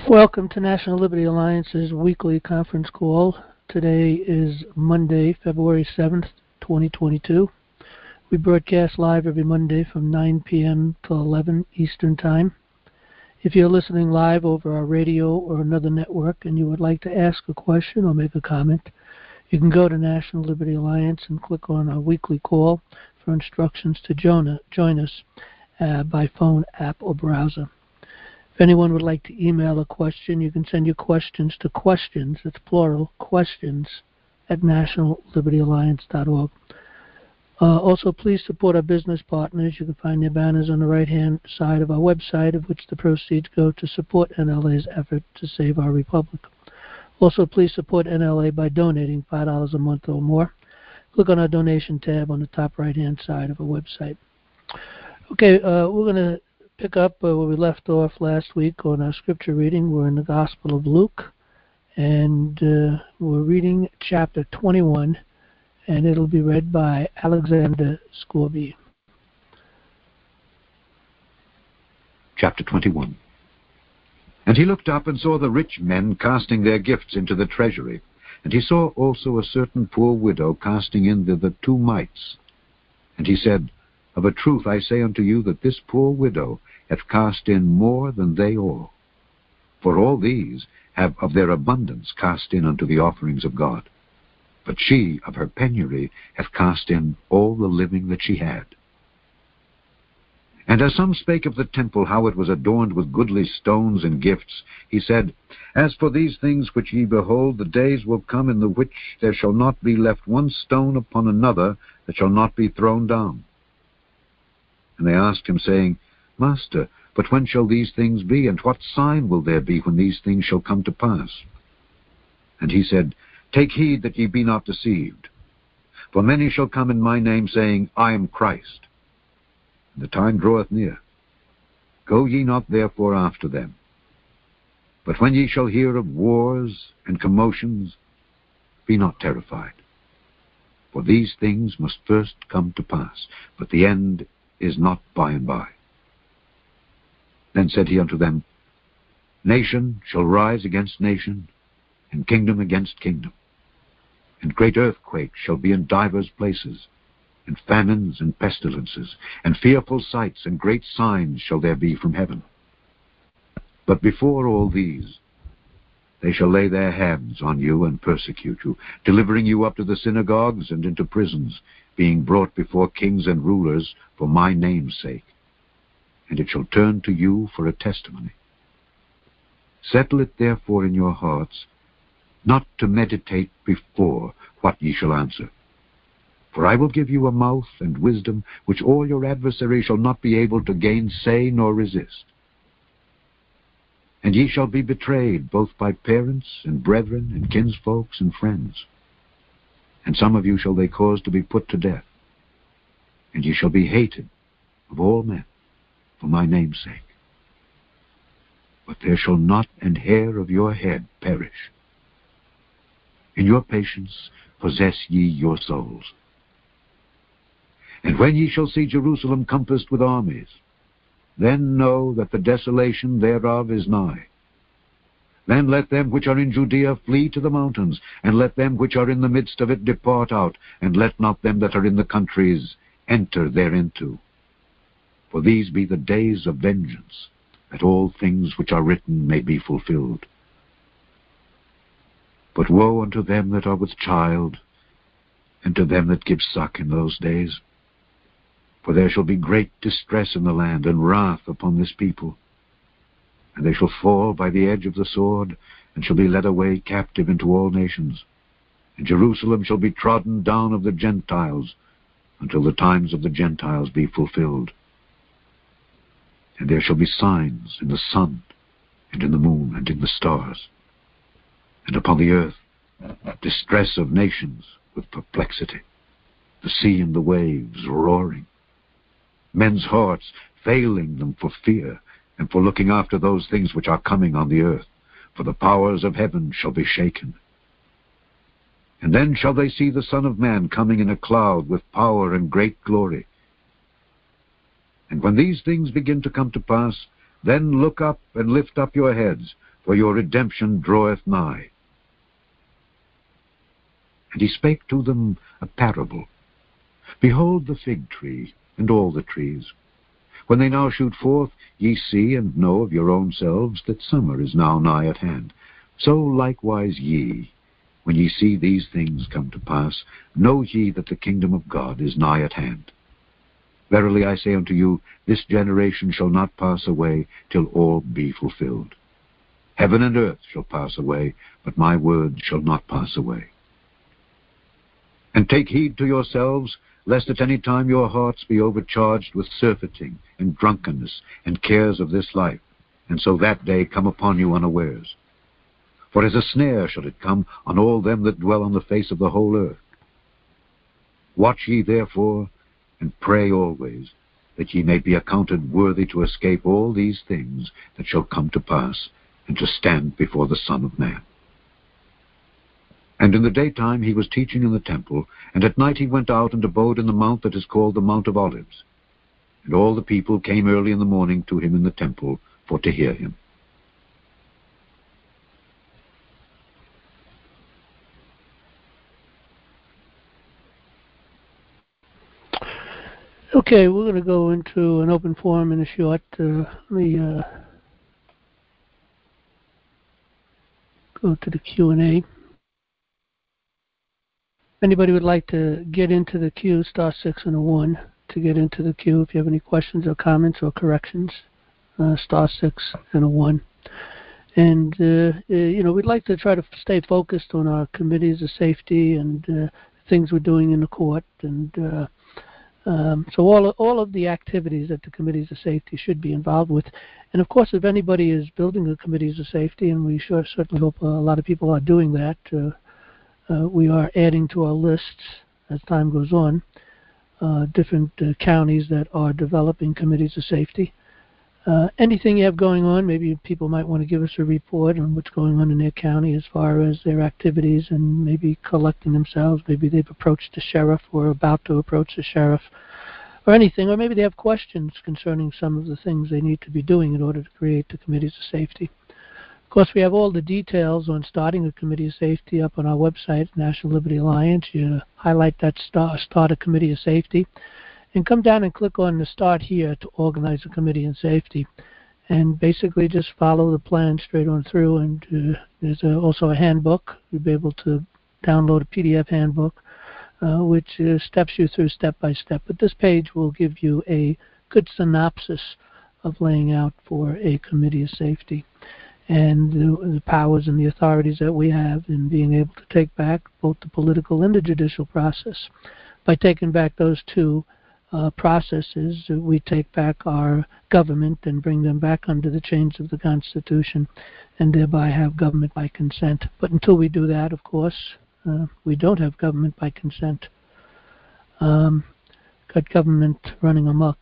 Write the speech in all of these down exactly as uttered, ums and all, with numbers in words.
Welcome to National Liberty Alliance's weekly conference call. Today is Monday, February seventh, twenty twenty-two. We broadcast live every Monday from nine p.m. till eleven Eastern Time. If you're listening live over our radio or another network and you would like to ask a question or make a comment, you can go to National Liberty Alliance and click on our weekly call for instructions to join us uh, by phone, app, or browser. If anyone would like to email a question, you can send your questions to questions, it's plural, questions, at national liberty alliance dot org. Uh, also, please support our business partners. You can find their banners on the right-hand side of our website, of which the proceeds go to support N L A's effort to save our republic. Also, please support N L A by donating five dollars a month or more. Click on our donation tab on the top right-hand side of our website. Okay, uh, we're going to pick up uh, where we left off last week on our scripture reading. We're in the Gospel of Luke, and uh, we're reading chapter twenty-one, and it'll be read by Alexander Scorby. Chapter twenty-one. And he looked up and saw the rich men casting their gifts into the treasury, and he saw also a certain poor widow casting in thither two mites. And he said, Of a truth I say unto you that this poor widow hath cast in more than they all. For all these have of their abundance cast in unto the offerings of God. But she of her penury hath cast in all the living that she had. And as some spake of the temple, how it was adorned with goodly stones and gifts, he said, As for these things which ye behold, the days will come in the which there shall not be left one stone upon another that shall not be thrown down. And they asked him, saying, Master, but when shall these things be, and what sign will there be when these things shall come to pass? And he said, Take heed that ye be not deceived. For many shall come in my name, saying, I am Christ. And the time draweth near. Go ye not therefore after them. But when ye shall hear of wars and commotions, be not terrified. For these things must first come to pass, but the end is not by and by. Then said he unto them, Nation shall rise against nation, and kingdom against kingdom. And great earthquakes shall be in divers places, and famines and pestilences, and fearful sights and great signs shall there be from heaven. But before all these, they shall lay their hands on you and persecute you, delivering you up to the synagogues and into prisons, being brought before kings and rulers for my name's sake. And it shall turn to you for a testimony. Settle it therefore in your hearts, not to meditate before what ye shall answer. For I will give you a mouth and wisdom, which all your adversaries shall not be able to gainsay nor resist. And ye shall be betrayed both by parents and brethren and kinsfolks and friends. And some of you shall they cause to be put to death. And ye shall be hated of all men for my name's sake. But there shall not an hair of your head perish. In your patience possess ye your souls. And when ye shall see Jerusalem compassed with armies, then know that the desolation thereof is nigh. Then let them which are in Judea flee to the mountains, and let them which are in the midst of it depart out, and let not them that are in the countries enter thereinto. For these be the days of vengeance, that all things which are written may be fulfilled. But woe unto them that are with child, and to them that give suck in those days. For there shall be great distress in the land, and wrath upon this people. And they shall fall by the edge of the sword, and shall be led away captive into all nations. And Jerusalem shall be trodden down of the Gentiles, until the times of the Gentiles be fulfilled. And there shall be signs in the sun, and in the moon, and in the stars. And upon the earth distress of nations with perplexity, the sea and the waves roaring, men's hearts failing them for fear, and for looking after those things which are coming on the earth, for the powers of heaven shall be shaken. And then shall they see the Son of Man coming in a cloud with power and great glory. And when these things begin to come to pass, then look up and lift up your heads, for your redemption draweth nigh. And he spake to them a parable. Behold the fig tree, and all the trees. When they now shoot forth, ye see and know of your own selves that summer is now nigh at hand. So likewise ye, when ye see these things come to pass, know ye that the kingdom of God is nigh at hand. Verily I say unto you, this generation shall not pass away till all be fulfilled. Heaven and earth shall pass away, but my word shall not pass away. And take heed to yourselves, lest at any time your hearts be overcharged with surfeiting and drunkenness and cares of this life, and so that day come upon you unawares. For as a snare shall it come on all them that dwell on the face of the whole earth. Watch ye therefore, and pray always, that ye may be accounted worthy to escape all these things that shall come to pass, and to stand before the Son of Man. And in the daytime he was teaching in the temple, and at night he went out and abode in the mount that is called the Mount of Olives. And all the people came early in the morning to him in the temple for to hear him. Okay, we're going to go into an open forum in a short. Uh, let me uh, go to the Q and A. If anybody would like to get into the queue, star six and a one to get into the queue. If you have any questions or comments or corrections, uh, star six and a one. And, uh, uh, you know, we'd like to try to stay focused on our committees of safety and uh, things we're doing in the court. And uh, um, so all, all of the activities that the committees of safety should be involved with. And, of course, if anybody is building the committees of safety, and we sure certainly hope a lot of people are doing that, uh, Uh, we are adding to our lists as time goes on uh, different uh, counties that are developing committees of safety. Uh, anything you have going on, maybe people might want to give us a report on what's going on in their county as far as their activities and maybe collecting themselves. Maybe they've approached the sheriff or about to approach the sheriff or anything, or maybe they have questions concerning some of the things they need to be doing in order to create the committees of safety. Of course, we have all the details on starting a committee of safety up on our website, National Liberty Alliance. You highlight that start, start a committee of safety, and come down and click on the Start Here to organize a committee in safety. And basically just follow the plan straight on through. And uh, there's a, also a handbook. You'll be able to download a P D F handbook, uh, which uh, steps you through step by step. But this page will give you a good synopsis of laying out for a committee of safety, and the, the powers and the authorities that we have in being able to take back both the political and the judicial process. By taking back those two uh, processes, uh, we take back our government and bring them back under the chains of the Constitution, and thereby have government by consent. But until we do that, of course, uh, we don't have government by consent. Um, got government running amok.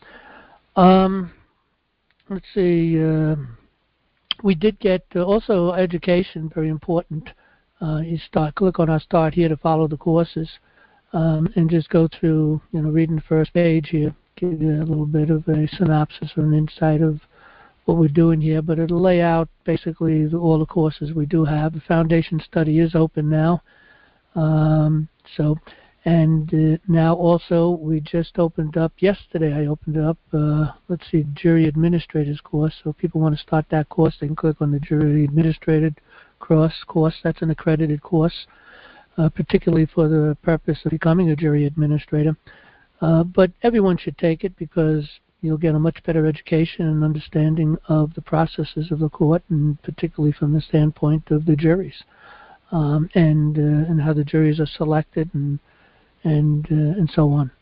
Um, let's see... Uh, We did get uh, also education, very important. Uh, you start click on our Start Here to follow the courses, um, and just go through, you know, reading the first page here, give you a little bit of a synopsis or an insight of what we're doing here. But it'll lay out basically the, all the courses we do have. The foundation study is open now, um, so. And uh, now also we just opened up, yesterday I opened up, uh, let's see, Jury Administrators course. So if people want to start that course, they can click on the Jury Administrated course. course. That's an accredited course, uh, particularly for the purpose of becoming a jury administrator. Uh, but everyone should take it because you'll get a much better education and understanding of the processes of the court, and particularly from the standpoint of the juries, um, and, uh, and how the juries are selected, and and uh, and so on.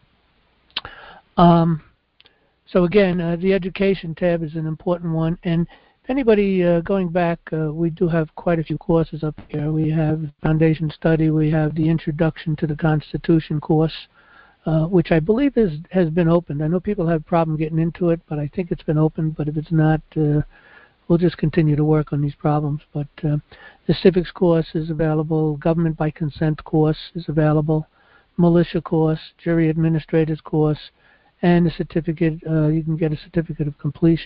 Um, so again, uh, the education tab is an important one. And if anybody uh, going back, uh, we do have quite a few courses up here. We have Foundation Study, we have the Introduction to the Constitution course, uh, which I believe is, has been opened. I know people have a problem getting into it, but I think it's been opened. But if it's not, uh, we'll just continue to work on these problems. But uh, the Civics course is available, Government by Consent course is available, Militia course, Jury Administrators course, and a certificate. Uh, you can get a certificate of completion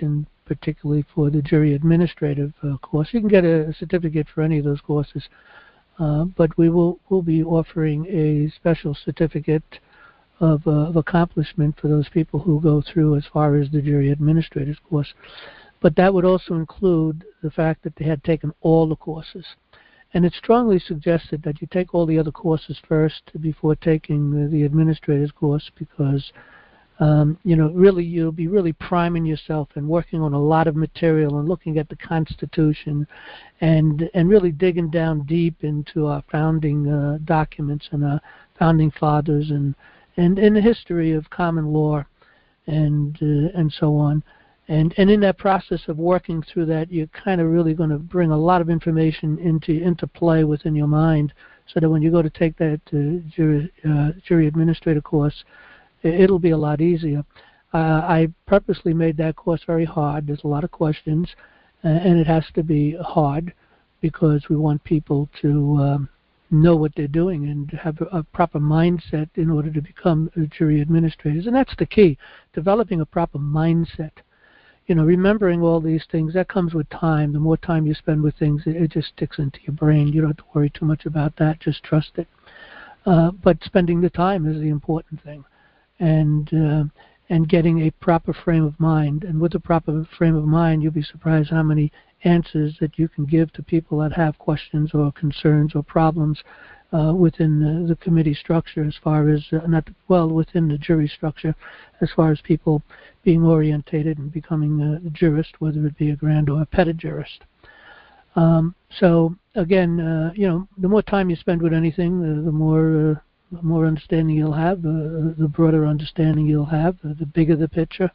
particularly for the jury administrative uh, course. You can get a, a certificate for any of those courses, uh, but we will will be offering a special certificate of, uh, of accomplishment for those people who go through as far as the jury administrative course. But that would also include the fact that they had taken all the courses. And it's strongly suggested that you take all the other courses first before taking the, the administrative course, because um, you know, really you'll be really priming yourself and working on a lot of material and looking at the Constitution and and really digging down deep into our founding uh, documents and our founding fathers and and in the history of common law and uh, and so on. And and in that process of working through that, you're kind of really going to bring a lot of information into into play within your mind, so that when you go to take that uh, jury, uh, jury administrator course, it'll be a lot easier. Uh, I purposely made that course very hard. There's a lot of questions, uh, and it has to be hard because we want people to um, know what they're doing and have a, a proper mindset in order to become uh, jury administrators. And that's the key, developing a proper mindset. You know, remembering all these things, that comes with time. The more time you spend with things, it, it just sticks into your brain. You don't have to worry too much about that. Just trust it. Uh, but spending the time is the important thing. And uh, and getting a proper frame of mind. And with a proper frame of mind, you'll be surprised how many answers that you can give to people that have questions or concerns or problems uh, within the, the committee structure, as far as, uh, not well, within the jury structure, as far as people being orientated and becoming a jurist, whether it be a grand or a pettit jurist. Um, so, again, uh, you know, the more time you spend with anything, uh, the more... Uh, the more understanding you'll have, uh, the broader understanding you'll have, uh, the bigger the picture,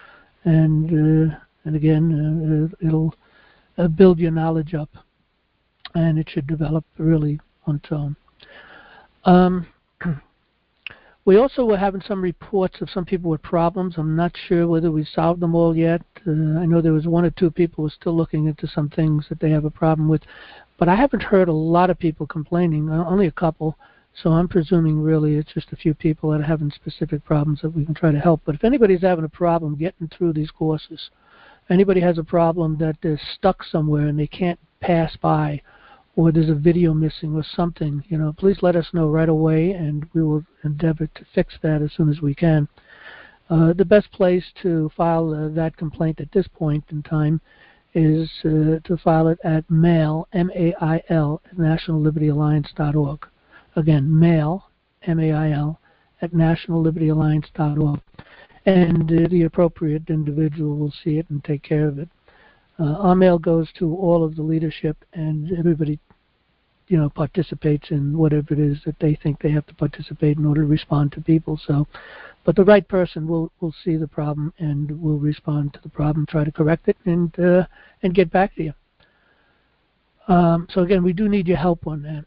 and uh, and again, uh, it'll uh, build your knowledge up, and it should develop really on its own. Um, we also were having some reports of some people with problems. I'm not sure whether we solved them all yet. Uh, I know there was one or two people who are still looking into some things that they have a problem with, but I haven't heard a lot of people complaining, uh, only a couple. So I'm presuming really it's just a few people that are having specific problems that we can try to help. But if anybody's having a problem getting through these courses, if anybody has a problem that they're stuck somewhere and they can't pass by, or there's a video missing or something, you know, please let us know right away, and we will endeavor to fix that as soon as we can. Uh, the best place to file uh, that complaint at this point in time is uh, to file it at mail, M A I L, at national liberty alliance dot org. Again, mail, M A I L, at national liberty alliance dot org. And uh, the appropriate individual will see it and take care of it. Uh, our mail goes to all of the leadership, and everybody, you know, participates in whatever it is that they think they have to participate in order to respond to people. So, but the right person will, will see the problem and will respond to the problem, try to correct it, and uh, and get back to you. Um, so again, we do need your help on that.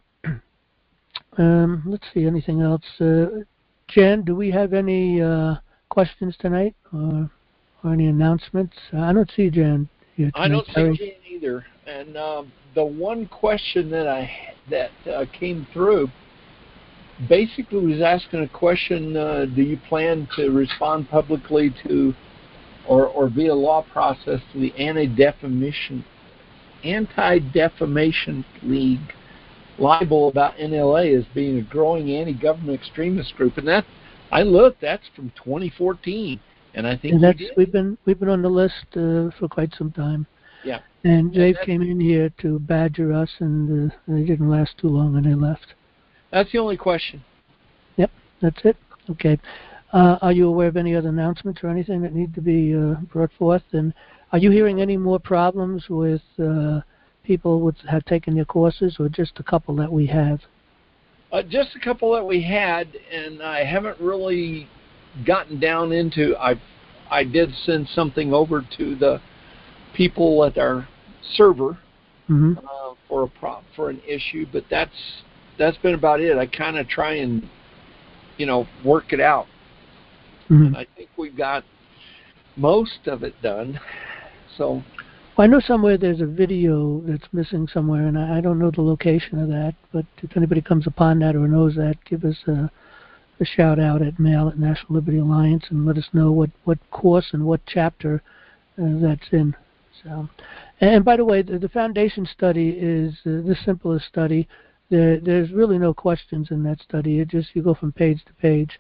Um, let's see, anything else? Uh, Jen, do we have any uh, questions tonight, or, or any announcements? Uh, I don't see Jen here tonight. I don't see Jen either. And um, the one question that I that uh, came through basically was asking a question: uh, do you plan to respond publicly to, or or via law process, to the Anti-Defamation Anti-Defamation League libel about N L A as being a growing anti-government extremist group? And that, I looked, that's from twenty fourteen, and I think and that's we did. we've been we've been on the list uh, for quite some time. Yeah. And Dave came in here to badger us, and uh, they didn't last too long, and they left. That's the only question. Yep, that's it. Okay. Uh, are you aware of any other announcements or anything that need to be uh, brought forth? And are you hearing any more problems with uh, people would have taken your courses, or just a couple that we have? Uh, just a couple that we had, and I haven't really gotten down into. I I did send something over to the people at our server mm-hmm. uh, for a prop for an issue, but that's that's been about it. I kind of try and you know work it out, mm-hmm. and I think we've got most of it done. So. Well, I know somewhere there's a video that's missing somewhere, and I, I don't know the location of that, but if anybody comes upon that or knows that, give us a, a shout out at mail at National Liberty Alliance and let us know what, what course and what chapter uh, that's in. So, and by the way, the, the foundation study is uh, the simplest study. There, there's really no questions in that study. It just you go from page to page.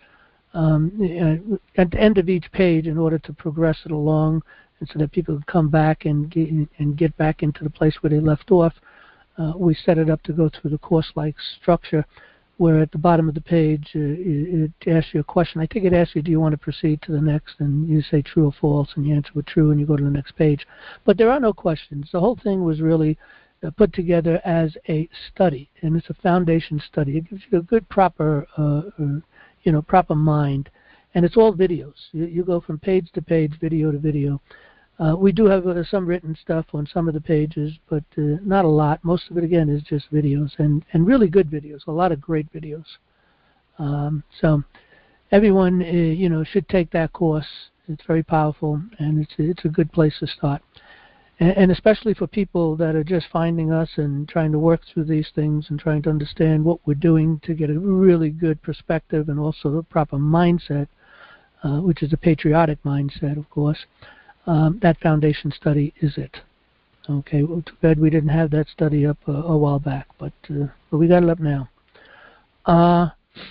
Um, at the end of each page, in order to progress it along, and so that people can come back and get, and get back into the place where they left off, uh, we set it up to go through the course-like structure, where at the bottom of the page uh, it, it asks you a question. I think it asks you, do you want to proceed to the next? And you say true or false, and you answer with true, and you go to the next page. But there are no questions. The whole thing was really uh, put together as a study, and it's a foundation study. It gives you a good, proper, uh, uh, you know, proper mind. And it's all videos. You, you go from page to page, video to video. Uh, we do have uh, some written stuff on some of the pages, but uh, not a lot. Most of it, again, is just videos, and, and really good videos, a lot of great videos. Um, so everyone, uh, you know, should take that course. It's very powerful, and it's, it's a good place to start. And, and especially for people that are just finding us and trying to work through these things and trying to understand what we're doing to get a really good perspective and also the proper mindset, uh, which is a patriotic mindset, of course. Um, that foundation study is it. Okay, well, too bad we didn't have that study up uh, a while back, but, uh, but we got it up now. Uh,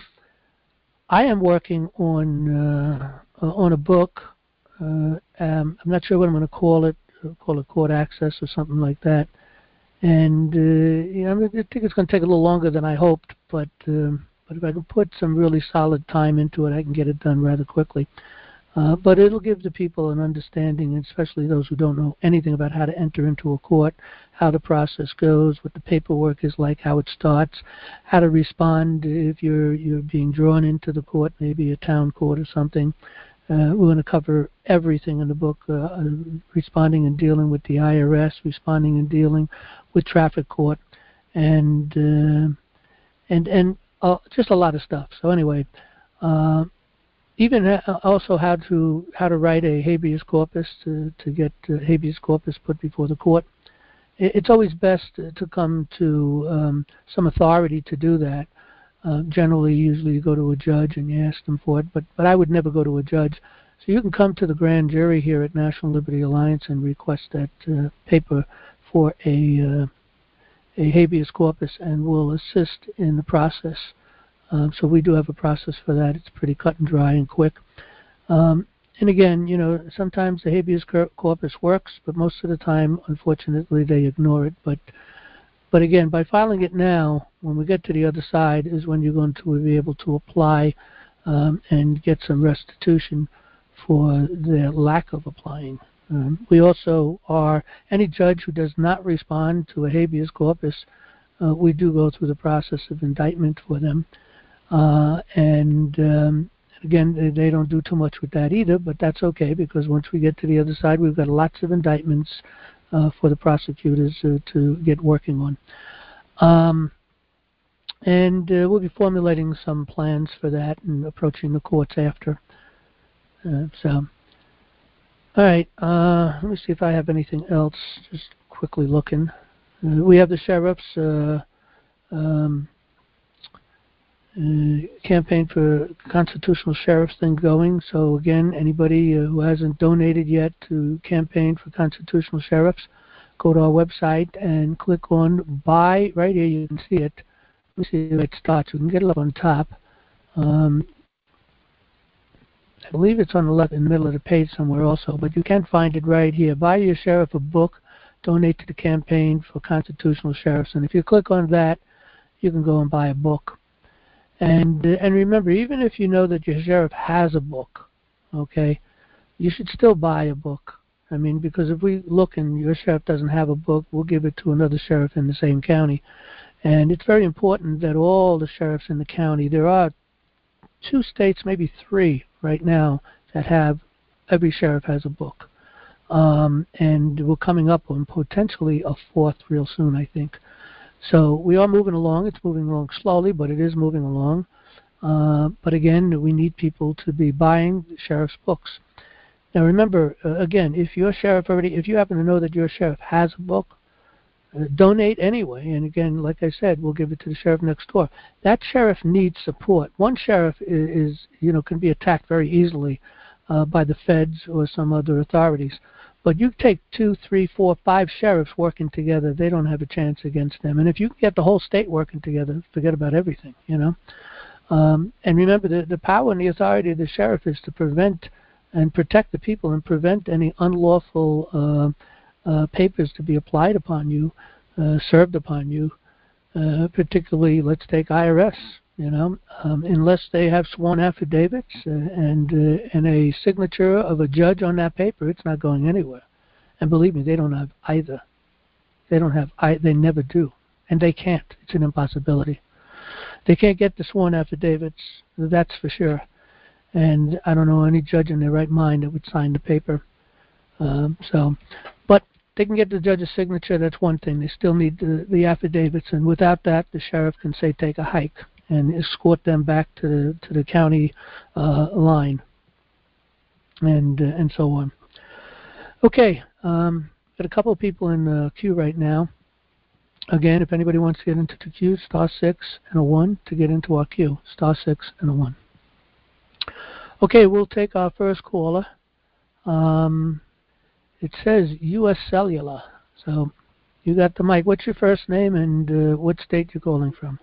I am working on uh, on a book. Uh, um, I'm not sure what I'm going to call it. I'll call it Court Access or something like that. And uh, you know, I think it's going to take a little longer than I hoped, but um, but if I can put some really solid time into it, I can get it done rather quickly. Uh, but it'll give the people an understanding, especially those who don't know anything about how to enter into a court, how the process goes, what the paperwork is like, how it starts, how to respond if you're you're being drawn into the court, maybe a town court or something. Uh, we're going to cover everything in the book, uh, responding and dealing with the I R S, responding and dealing with traffic court, and uh, and and uh, just a lot of stuff. So anyway. Uh, Even also how to how to write a habeas corpus to to get uh, habeas corpus put before the court. It's always best to come to um, some authority to do that. Uh, generally, usually you go to a judge and you ask them for it, but but I would never go to a judge. So you can come to the grand jury here at National Liberty Alliance and request that uh, paper for a uh, a habeas corpus, and we'll assist in the process. Um, so we do have a process for that. It's pretty cut and dry and quick. Um, and again, you know, sometimes the habeas corpus works, but most of the time, unfortunately, they ignore it. But but again, by filing it now, when we get to the other side, is when you're going to be able to apply um, and get some restitution for their lack of applying. Um, we also are, any judge who does not respond to a habeas corpus, uh, we do go through the process of indictment for them. Uh, and um, again, they, they don't do too much with that either, but that's okay, because once we get to the other side, we've got lots of indictments uh, for the prosecutors uh, to get working on. Um, and uh, we'll be formulating some plans for that and approaching the courts after. Uh, so, all right, uh, let me see if I have anything else, just quickly looking. Uh, we have the sheriffs. Uh, um, Uh, campaign for constitutional sheriffs thing going. So again, anybody uh, who hasn't donated yet to campaign for constitutional sheriffs, go to our website and click on buy. Right here you can see it. Let me see where it starts. We can get it up on top. Um, I believe it's on the left in the middle of the page somewhere also, but you can find it right here. Buy your sheriff a book, donate to the campaign for constitutional sheriffs. And if you click on that, you can go and buy a book. And uh, and remember, even if you know that your sheriff has a book, okay, you should still buy a book. I mean, because if we look and your sheriff doesn't have a book, we'll give it to another sheriff in the same county. And it's very important that all the sheriffs in the county, there are two states, maybe three right now, that have, every sheriff has a book. Um, and we're coming up on potentially a fourth real soon, I think. So we are moving along. It's moving along slowly, but it is moving along. Uh, but again, we need people to be buying the sheriff's books. Now remember, uh, again, if your sheriff already, if you happen to know that your sheriff has a book, uh, donate anyway. And again, like I said, we'll give it to the sheriff next door. That sheriff needs support. One sheriff is, is you know, can be attacked very easily uh, by the feds or some other authorities. But you take two, three, four, five sheriffs working together, they don't have a chance against them. And if you can get the whole state working together, forget about everything, you know. Um, and remember, the, the power and the authority of the sheriff is to prevent and protect the people and prevent any unlawful uh, uh, papers to be applied upon you, uh, served upon you, uh, particularly, let's take I R S, you know, um, unless they have sworn affidavits uh, and, uh, and a signature of a judge on that paper, it's not going anywhere. And believe me, they don't have either. They don't have, I, they never do. And they can't. It's an impossibility. They can't get the sworn affidavits, that's for sure. And I don't know any judge in their right mind that would sign the paper. Um, so, but they can get the judge's signature, that's one thing. They still need the, the affidavits, and without that, the sheriff can say take a hike and escort them back to the, to the county uh, line, and uh, and so on. Okay, um, got a couple of people in the queue right now. Again, if anybody wants to get into the queue, star six and a one to get into our queue. Star six and a one. Okay, we'll take our first caller. Um, it says U S Cellular. So you got the mic. What's your first name and uh, what state you're calling from?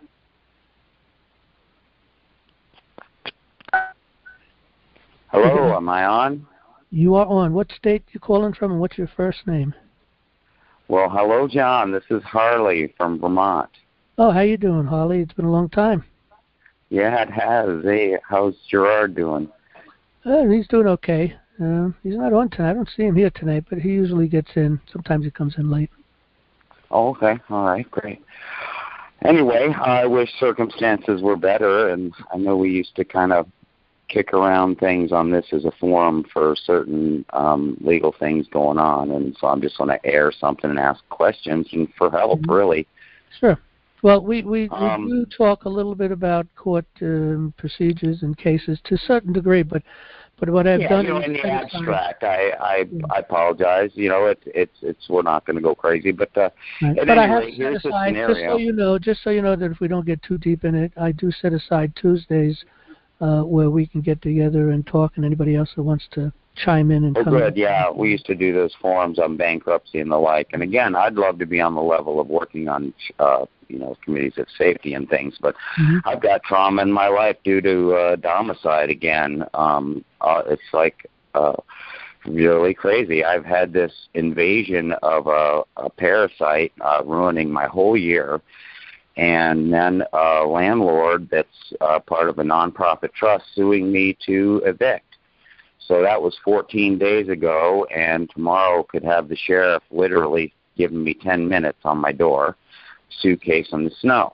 Hello, okay. Am I on? You are on. What state you calling from and what's your first name? Well, hello, John. This is Harley from Vermont. Oh, how you doing, Harley? It's been a long time. Yeah, it has. Hey, how's Gerard doing? Uh, he's doing okay. Uh, he's not on tonight. I don't see him here tonight, but he usually gets in. Sometimes he comes in late. Oh, okay. All right. Great. Anyway, I wish circumstances were better, and I know we used to kind of kick around things on this as a forum for certain um, legal things going on, and so I'm just going to air something and ask questions and for help, mm-hmm. really. Sure. Well, we, we, um, we do talk a little bit about court um, procedures and cases to a certain degree, but but what I've yeah, done you know, is in the abstract, time. I I, yeah. I apologize. You know, it's it's it's we're not going to go crazy, but uh, right. at but any I have rate, here's set aside, the scenario. Just so you know, just so you know that if we don't get too deep in it, I do set aside Tuesdays uh, where we can get together and talk, and anybody else that wants to chime in and oh, come good. in. Yeah, we used to do those forums on bankruptcy and the like. And again, I'd love to be on the level of working on, uh, you know, committees of safety and things. But mm-hmm. I've got trauma in my life due to uh, domicide again. Um, uh, it's like uh, really crazy. I've had this invasion of a, a parasite uh, ruining my whole year. And then a landlord that's uh, part of a nonprofit trust suing me to evict. So that was fourteen days ago, and tomorrow could have the sheriff literally giving me ten minutes on my door, suitcase in the snow.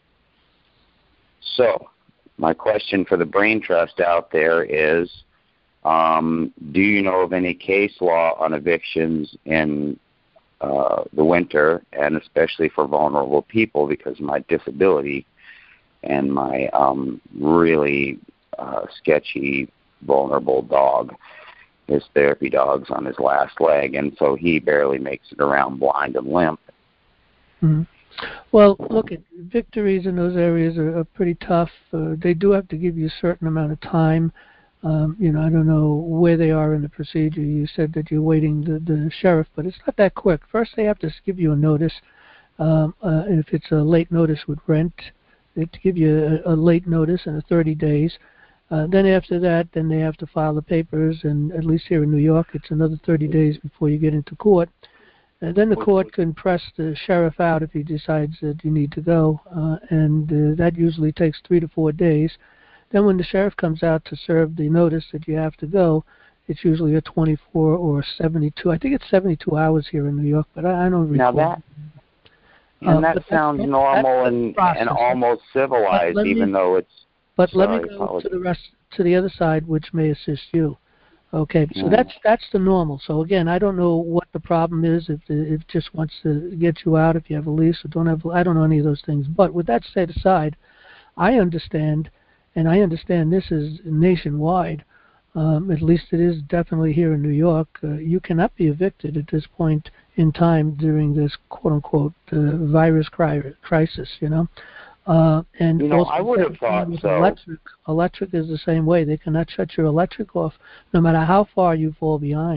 So my question for the Brain Trust out there is, um, do you know of any case law on evictions in uh, the winter, and especially for vulnerable people because of my disability and my um, really uh, sketchy vulnerable dog. His therapy dog's on his last leg, and so he barely makes it around blind and limp. Mm-hmm. Well, look, at victories in those areas are, are pretty tough. Uh, they do have to give you a certain amount of time. Um, you know, I don't know where they are in the procedure. You said that you're waiting the, the sheriff, but it's not that quick. First, they have to give you a notice. Um, uh, if it's a late notice with rent, they have to give you a, a late notice in thirty days. Uh, then after that, then they have to file the papers, and at least here in New York, it's another thirty days before you get into court. And then the court can press the sheriff out if he decides that you need to go, uh, and uh, that usually takes three to four days. Then when the sheriff comes out to serve the notice that you have to go, it's usually a twenty-four or seventy-two. I think it's seventy-two hours here in New York, but I, I don't recall. Now that, and uh, that sounds that's, normal that's and, and almost civilized, even me, though it's But Sorry, let me go apologies. to the rest, to the other side, which may assist you. Okay, so mm. that's that's the normal. So again, I don't know what the problem is. If the, if it just wants to get you out, if you have a lease or don't have, I don't know any of those things. But with that set aside, I understand, and I understand this is nationwide. Um, at least it is definitely here in New York. Uh, you cannot be evicted at this point in time during this quote unquote uh, virus cri- crisis. You know. Uh, and you know, also I would have thought so. Electric, electric is the same way. They cannot shut your electric off, no matter how far you fall behind.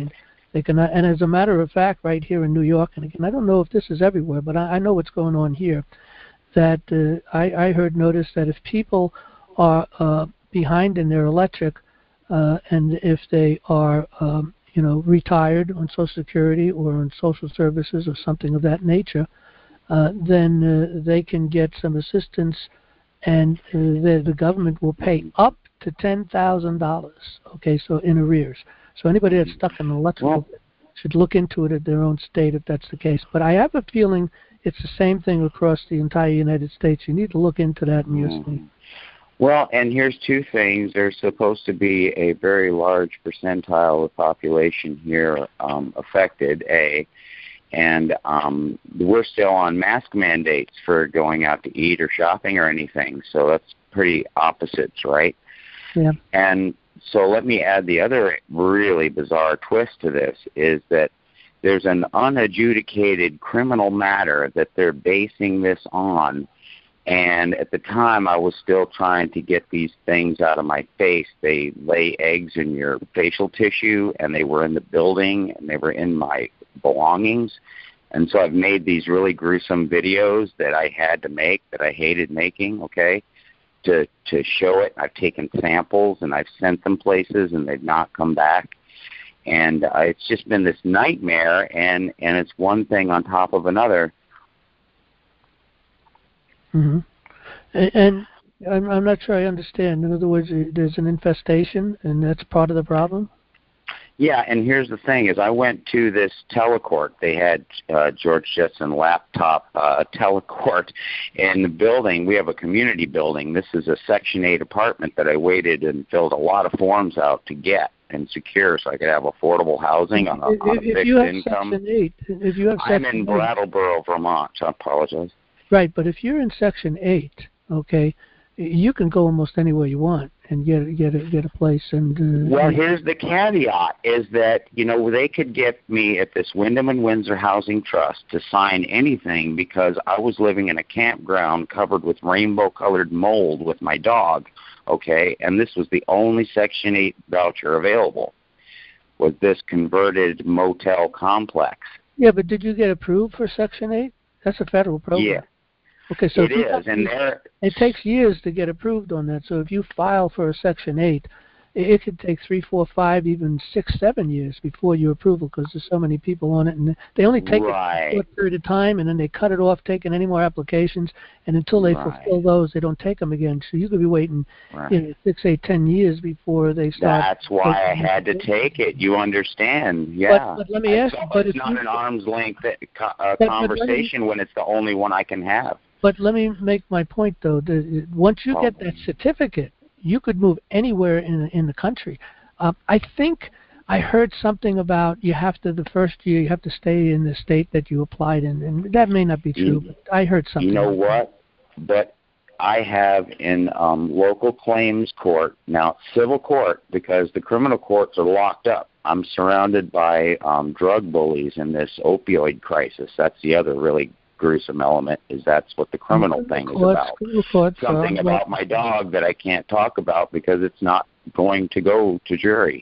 They can, and as a matter of fact, right here in New York, and again, I don't know if this is everywhere, but I, I know what's going on here. That uh, I, I heard notice that if people are uh, behind in their electric, uh, and if they are, um, you know, retired on Social Security or on social services or something of that nature, uh, then uh, they can get some assistance, and uh, the, the government will pay up to ten thousand dollars. Okay, so in arrears. So anybody that's stuck in electrical Well, should look into it at their own state if that's the case. But I have a feeling it's the same thing across the entire United States. You need to look into that in your state. Well, and here's two things. There's supposed to be a very large percentile of the population here um, affected, A, and um, we're still on mask mandates for going out to eat or shopping or anything, so that's pretty opposites, right? Yeah. And so let me add the other really bizarre twist to this is that there's an unadjudicated criminal matter that they're basing this on. And at the time, I was still trying to get these things out of my face. They lay eggs in your facial tissue, and they were in the building, and they were in my belongings. And so I've made these really gruesome videos that I had to make, that I hated making, okay, to, to show it. I've taken samples, and I've sent them places, and they've not come back. And uh, it's just been this nightmare, and, and it's one thing on top of another. Mm-hmm. And, and I'm, I'm not sure I understand. In other words, there's an infestation, and that's part of the problem? Yeah, and here's the thing: is I went to this telecourt. They had uh, George Jetson laptop uh, telecourt in the building. We have a community building. This is a Section eight apartment that I waited and filled a lot of forms out to get and secure, so I could have affordable housing on a, if, on a if fixed you have income. Section eight, if you have I'm Section in eight, Brattleboro, Vermont. So I apologize. Right, but if you're in Section eight, okay, you can go almost anywhere you want and get get a, get a place. And uh, well, here's the caveat: is that you know they could get me at this Wyndham and Windsor Housing Trust to sign anything because I was living in a campground covered with rainbow-colored mold with my dog. Okay, and this was the only Section eight voucher available. Was this converted motel complex? Yeah, but did you get approved for Section eight? That's a federal program. Yeah. Okay, so it is, and there it takes years to get approved on that. So if you file for a Section eight, it, it could take three, four, five, even six, seven years before your approval because there's so many people on it, and they only take right. it for a short period of time, and then they cut it off, taking any more applications, and until they right. fulfill those, they don't take them again. So you could be waiting, right. you know, six, eight, ten years before they start. That's why I had to take it. You understand? Yeah. But, but let me ask so you. But it's if not you, an arm's length uh, but, conversation but me, when it's the only one I can have. But let me make my point, though. The, once you oh. get that certificate, you could move anywhere in in the country. Uh, I think I heard something about you have to, the first year, you have to stay in the state that you applied in, and that may not be true, you, but I heard something. You know like what? That. But I have in um, local claims court, now civil court, because the criminal courts are locked up. I'm surrounded by um, drug bullies in this opioid crisis. That's the other really gruesome element, is that's what the criminal thing is about. Courts, Something uh, about my dog that I can't talk about because it's not going to go to jury.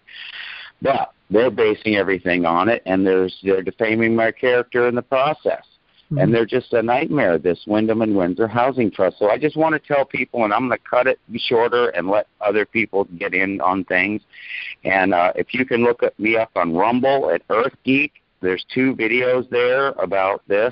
But they're basing everything on it, and there's, they're defaming my character in the process. Mm-hmm. And they're just a nightmare, this Wyndham and Windsor Housing Trust. So I just want to tell people, and I'm going to cut it shorter and let other people get in on things. And uh, if you can look at me up on Rumble at Earth Geek, there's two videos there about this.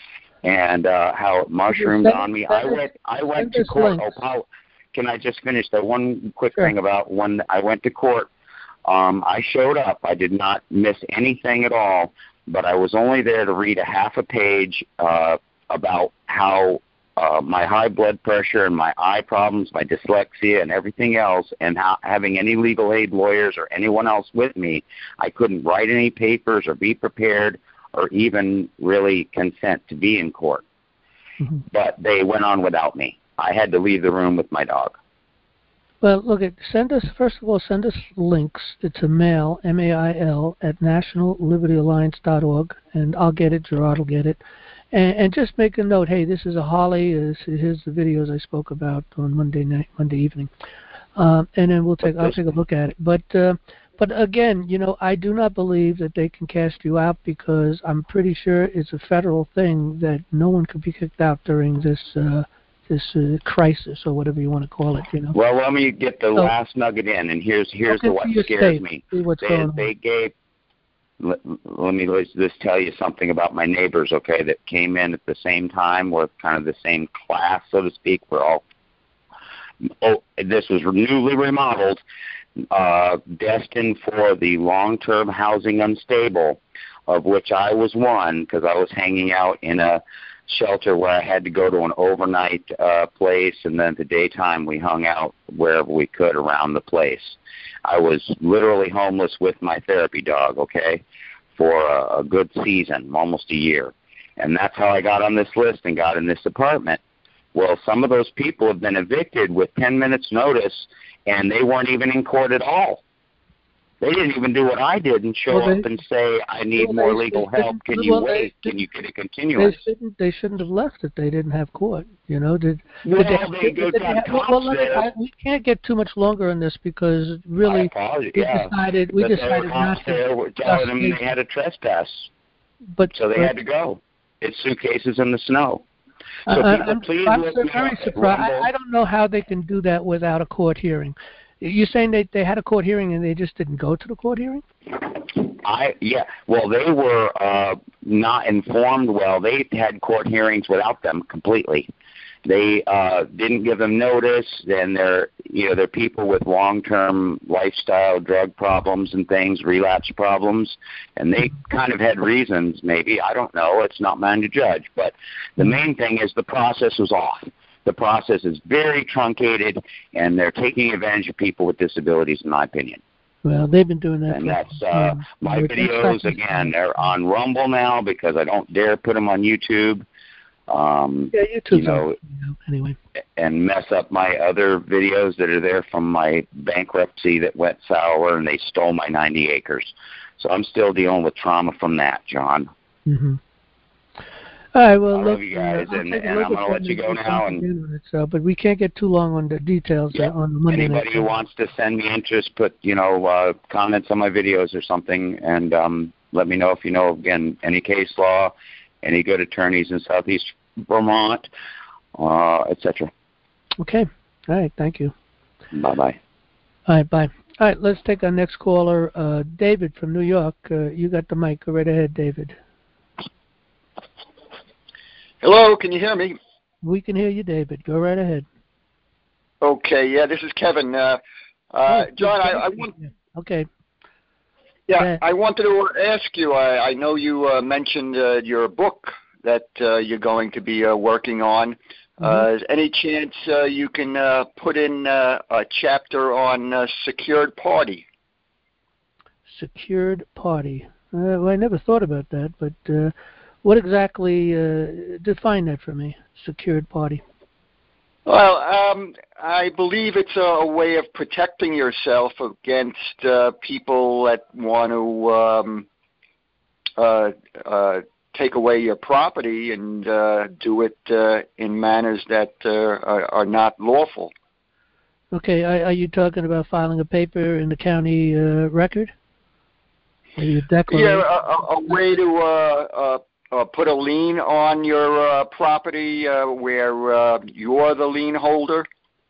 And uh, how it mushroomed send, on me. I went. I went to court. Oh, Paul, can I just finish the one quick sure. thing about when I went to court? Um, I showed up. I did not miss anything at all, but I was only there to read a half a page uh, about how uh, my high blood pressure and my eye problems, my dyslexia, and everything else, and how having any legal aid lawyers or anyone else with me, I couldn't write any papers or be prepared or even really consent to be in court. Mm-hmm. But they went on without me. I had to leave the room with my dog. Well, look, at send us, first of all, send us links. It's a mail, M A I L, at national liberty alliance dot org, and I'll get it, Gerard will get it. And, and just make a note, hey, this is a Holly, here's the videos I spoke about on Monday night, Monday evening. Um, and then we'll take, I'll take a look at it. But uh, but again, you know, I do not believe that they can cast you out because I'm pretty sure it's a federal thing that no one could be kicked out during this uh, this uh, crisis or whatever you want to call it. You know. Well, let me get the so, last nugget in, and here's here's the, what scares state, me. See what's they, going they on. gave. Let, let me just tell you something about my neighbors, okay, that came in at the same time, or kind of the same class, so to speak. We're all, oh, this was newly remodeled, uh, destined for the long-term housing unstable, of which I was one, because I was hanging out in a shelter where I had to go to an overnight uh, place, and then the daytime we hung out wherever we could around the place. I was literally homeless with my therapy dog, okay, for a, a good season, almost a year. And that's how I got on this list and got in this apartment. Well, some of those people have been evicted with ten minutes notice, and they weren't even in court at all. They didn't even do what I did and show well, they, up and say, I need well, more they, legal they help. Can well, you wait? They, Can you get a continuance? They shouldn't, they shouldn't have left if they didn't have court. You know, did, well, did they, they, did they they got have, cops well, look, there. I, we can't get too much longer on this because really apologize, we yeah. decided we but decided there were not cops to. there were telling them they had a trespass, but so they but, had to go. It's suitcases in the snow. So I, people, I'm, please I'm look so me very up at surprised. Rumble. I, I don't know how they can do that without a court hearing. You're saying they they had a court hearing and they just didn't go to the court hearing? I yeah. Well, they were uh, not informed well. They had court hearings without them completely. They uh, didn't give them notice. Then they're you know they're people with long-term lifestyle drug problems and things, relapse problems, and they kind of had reasons. Maybe I don't know. It's not mine to judge. But the main thing is the process was off. The process is very truncated, and they're taking advantage of people with disabilities, in my opinion. Well, they've been doing that. And for, that's uh, um, my videos, again, they're on Rumble now because I don't dare put them on YouTube. Um, yeah, YouTube's you know, on, anyway. And mess up my other videos that are there from my bankruptcy that went sour, and they stole my ninety acres. So I'm still dealing with trauma from that, John. Mm-hmm. All right, well, I look, love you guys, uh, and, and I'm going to let you go now. And it, so, but we can't get too long on the details yeah, uh, on the Monday anybody night. who wants to send me interest, put you know uh, comments on my videos or something, and um, let me know if you know again any case law, any good attorneys in Southeast Vermont, uh, et cetera. Okay. All right. Thank you. Bye bye. All right. Bye. All right. Let's take our next caller, uh, David from New York. Uh, you got the mic. Go right ahead, David. Hello, can you hear me? We can hear you, David. Go right ahead. Okay, yeah, this is Kevin. Uh, uh, oh, John, I, I want. Okay. Yeah, yeah, I wanted to ask you. I, I know you uh, mentioned uh, your book that uh, you're going to be uh, working on. Mm-hmm. Uh, is any chance uh, you can uh, put in uh, a chapter on uh, secured party? Secured party. Uh, well, I never thought about that, but. Uh, What exactly, uh, define that for me, secured party? Well, um, I believe it's a, a way of protecting yourself against uh, people that want to um, uh, uh, take away your property and uh, do it uh, in manners that uh, are, are not lawful. Okay, are, are you talking about filing a paper in the county uh, record? Maybe a declaration? Yeah, a, a way to uh, uh, Uh, put a lien on your uh, property uh, where uh, you're the lien holder?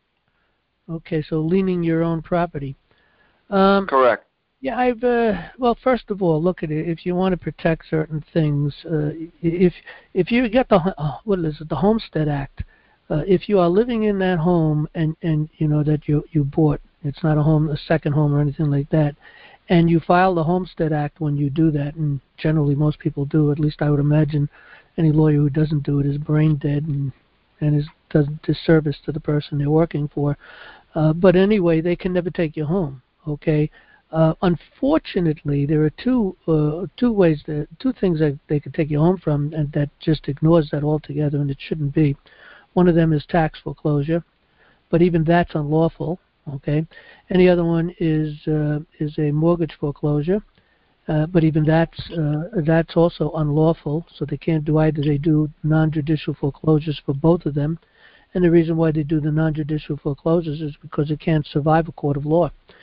Okay, so liening your own property. Um, Correct. Yeah, I've, uh, well, first of all, look at it. If you want to protect certain things, uh, if if you get the, uh, what is it, the Homestead Act, uh, if you are living in that home and, and you know, that you, you bought, it's not a home, a second home or anything like that, and you file the Homestead Act when you do that, and generally most people do, at least I would imagine any lawyer who doesn't do it is brain dead and, and is, does disservice to the person they're working for. Uh, but anyway, they can never take you home, okay? Uh, unfortunately, there are two uh, two ways, that, two things that they could take you home from, and that just ignores that altogether, and it shouldn't be. One of them is tax foreclosure, but even that's unlawful. Okay, and the other one is uh, is a mortgage foreclosure, uh, but even that's uh, that's also unlawful. So they can't do either. They do non-judicial foreclosures for both of them, and the reason why they do the non-judicial foreclosures is because it can't survive a court of law.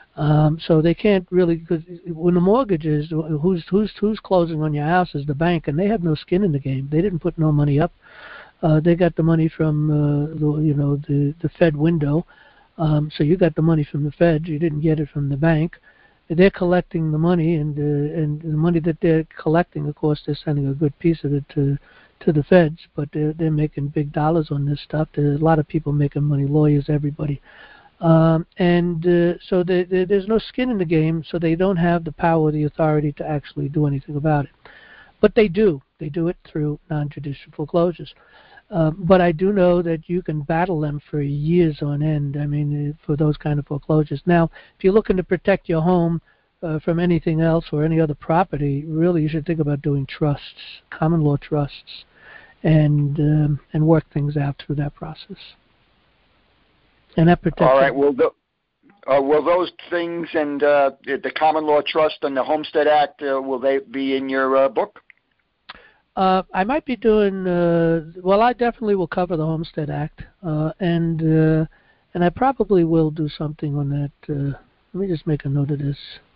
Um, so they can't really, because when the mortgage is, who's who's who's closing on your house is the bank, and they have no skin in the game. They didn't put no money up. Uh, they got the money from uh, the you know the the Fed window. Um, so you got the money from the Fed. You didn't get it from the bank. They're collecting the money, and uh, and the money that they're collecting, of course, they're sending a good piece of it to to the Feds. But they're they're making big dollars on this stuff. There's a lot of people making money, lawyers, everybody. Um, and uh, so they, they, there's no skin in the game, so they don't have the power or the authority to actually do anything about it. But they do. They do it through non-judicial foreclosures. Uh, but I do know that you can battle them for years on end, I mean, uh, for those kind of foreclosures. Now, if you're looking to protect your home uh, from anything else or any other property, really you should think about doing trusts, common law trusts, and um, and work things out through that process. And that protects. All right. Will the, uh, will those things and uh, the Common Law Trust and the Homestead Act uh, will they be in your uh, book? Uh, I might be doing. Uh, well, I definitely will cover the Homestead Act, uh, and uh, and I probably will do something on that. Uh, let me just make a note of this.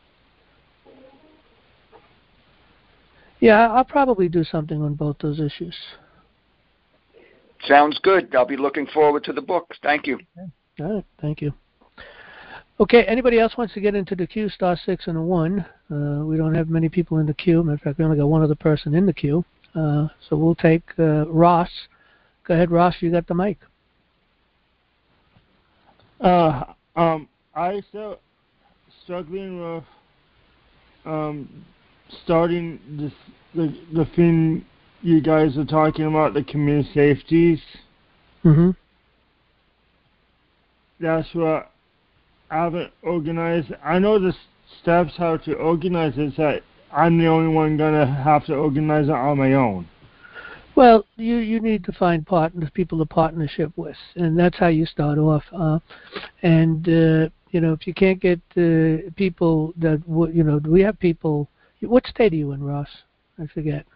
Yeah, I'll probably do something on both those issues. Sounds good. I'll be looking forward to the book. Thank you. Okay. All right, thank you. Okay, anybody else wants to get into the queue, star six and a one. Uh, we don't have many people in the queue. Matter of fact, we only got one other person in the queue. Uh, so we'll take uh, Ross. Go ahead, Ross, you got the mic. Uh, um, I still struggling with um, starting this, the, the thing you guys are talking about, the community safeties. Mm-hmm. That's what I haven't organized. I know the steps how to organize it. That I'm the only one gonna have to organize it on my own. Well, you you need to find partners, people to partnership with, and that's how you start off. Uh, and uh, you know, if you can't get uh, people that w- you know, we have people. What state are you in, Ross? I forget.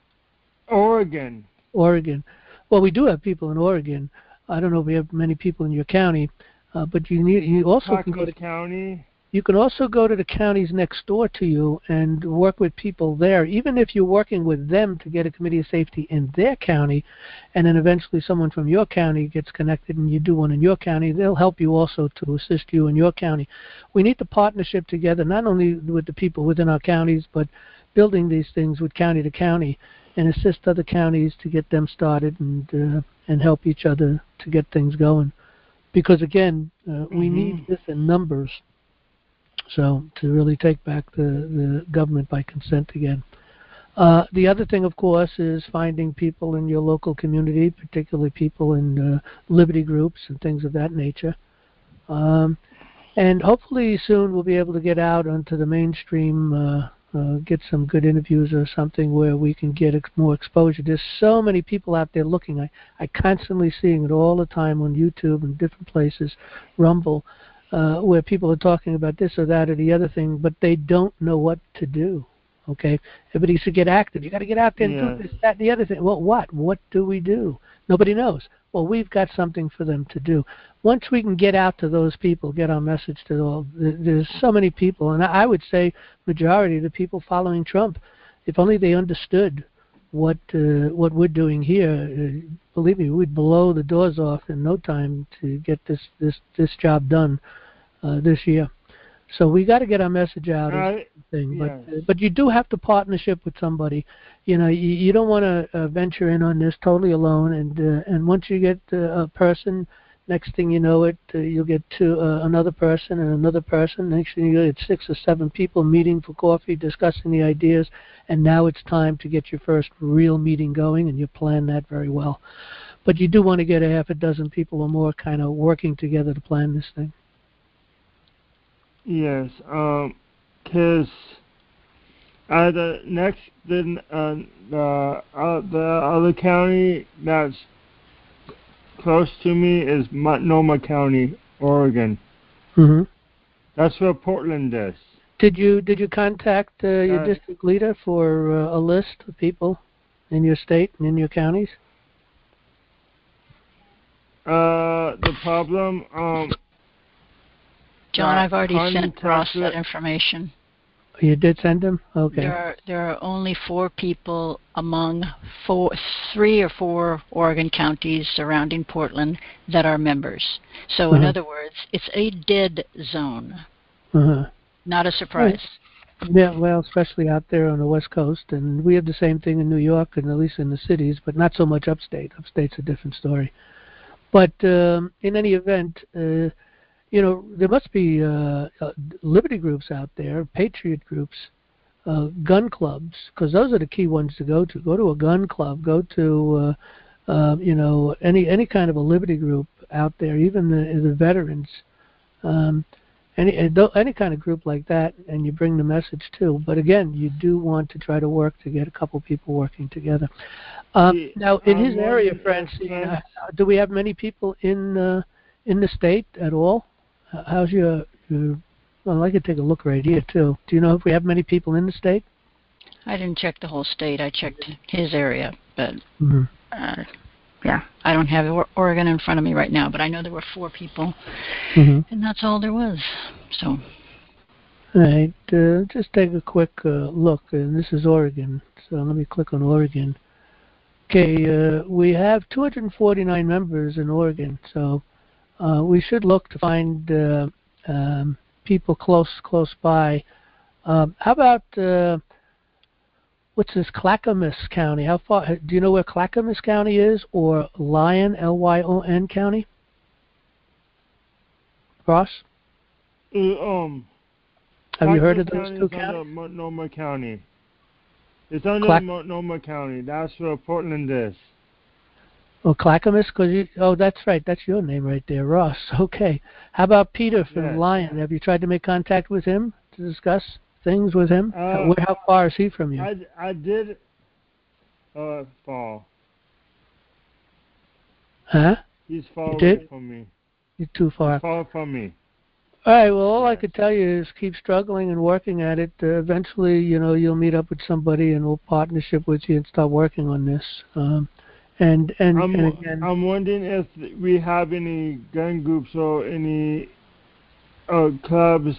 Oregon. Oregon. Well, we do have people in Oregon. I don't know if we have many people in your county, uh, but you need you also Pecos can go to County. You can also go to the counties next door to you and work with people there, even if you're working with them to get a committee of safety in their county, and then eventually someone from your county gets connected and you do one in your county. They'll help you also to assist you in your county. We need the partnership together, not only with the people within our counties, but building these things with county to county and assist other counties to get them started and uh, and help each other to get things going. Because, again, uh, we mm-hmm. need this in numbers. So to really take back the, the government by consent again. Uh, the other thing, of course, is finding people in your local community, particularly people in uh, liberty groups and things of that nature. Um, and hopefully soon we'll be able to get out onto the mainstream, uh, uh, get some good interviews or something where we can get ex- more exposure. There's so many people out there looking. I, I constantly seeing it all the time on YouTube and different places, Rumble, Uh, where people are talking about this or that or the other thing, but they don't know what to do. Okay, everybody should get active. You got to get out there and yeah. do this, that, and the other thing. Well, what? What do we do? Nobody knows. Well, we've got something for them to do. Once we can get out to those people, get our message to all. There's so many people, and I would say majority of the people following Trump, if only they understood what uh, what we're doing here. Uh, believe me, we'd blow the doors off in no time to get this this this job done uh, this year. So we got to get our message out. Uh, thing, yes. but uh, but you do have to partnership with somebody. You know, you, you don't want to uh, venture in on this totally alone. And uh, and once you get uh, a person, next thing you know it, uh, you'll get to uh, another person and another person. Next thing you get six or seven people meeting for coffee, discussing the ideas. And now it's time to get your first real meeting going, and you plan that very well. But you do want to get a half a dozen people or more kind of working together to plan this thing. Yes, um, because uh, the next, the uh, the uh, the other county that's close to me is Multnomah County, Oregon. Mm-hmm. That's where Portland is. Did you did you contact uh, your uh, district leader for uh, a list of people in your state and in your counties? Uh, the problem, um, John, I've already sent Ross contacted- that information. You did send him? Okay. There are there are only four people among four, three or four Oregon counties surrounding Portland that are members. So, in Uh-huh. other words, it's a dead zone. Uh-huh. Not a surprise. Yeah, well, especially out there on the West Coast, and we have the same thing in New York, and at least in the cities, but not so much upstate. Upstate's a different story. But um, in any event, uh, you know, there must be uh, uh, liberty groups out there, patriot groups, uh, gun clubs, because those are the key ones to go to. Go to a gun club. Go to, uh, uh, you know, any any kind of a liberty group out there, even the, the veterans. Um, Any any kind of group like that, and you bring the message too. But again, you do want to try to work to get a couple people working together. Um, Yeah, now, in I'm his area, wondering if Francine, Fran- uh, do we have many people in uh, in the state at all? Uh, How's your, your? Well, I could take a look right here too. Do you know if we have many people in the state? I didn't check the whole state. I checked his area, but Mm-hmm. uh, yeah, I don't have or- Oregon in front of me right now. But I know there were four people, Mm-hmm. and that's all there was. So. All right, uh, just take a quick uh, look, and this is Oregon. So let me click on Oregon. Okay, uh, we have two hundred forty-nine members in Oregon, so uh, we should look to find uh, um, people close close by. Um, how about uh, what's this, Clackamas County? How far? Do you know where Clackamas County is, or Lyon, L Y O N County? Ross, Uh, um, have you heard of Clackamas those two County is under counties? Multnomah County. It's under Clack- Multnomah County. That's where Portland is. Oh, Clackamas, because you. Oh, that's right. That's your name right there, Ross. Okay. How about Peter from Yes. Lyon? Have you tried to make contact with him to discuss things with him? Uh, how, where, how far is he from you? I, I did uh, fall. Huh? He's far You away did? from me. You're too far. He's far from me. All right. Well, all I Yes. could tell you is keep struggling and working at it. Uh, eventually, you know, you'll meet up with somebody and we'll partnership with you and start working on this. Um, and and I'm, and again, I'm wondering if we have any gun groups or any uh, clubs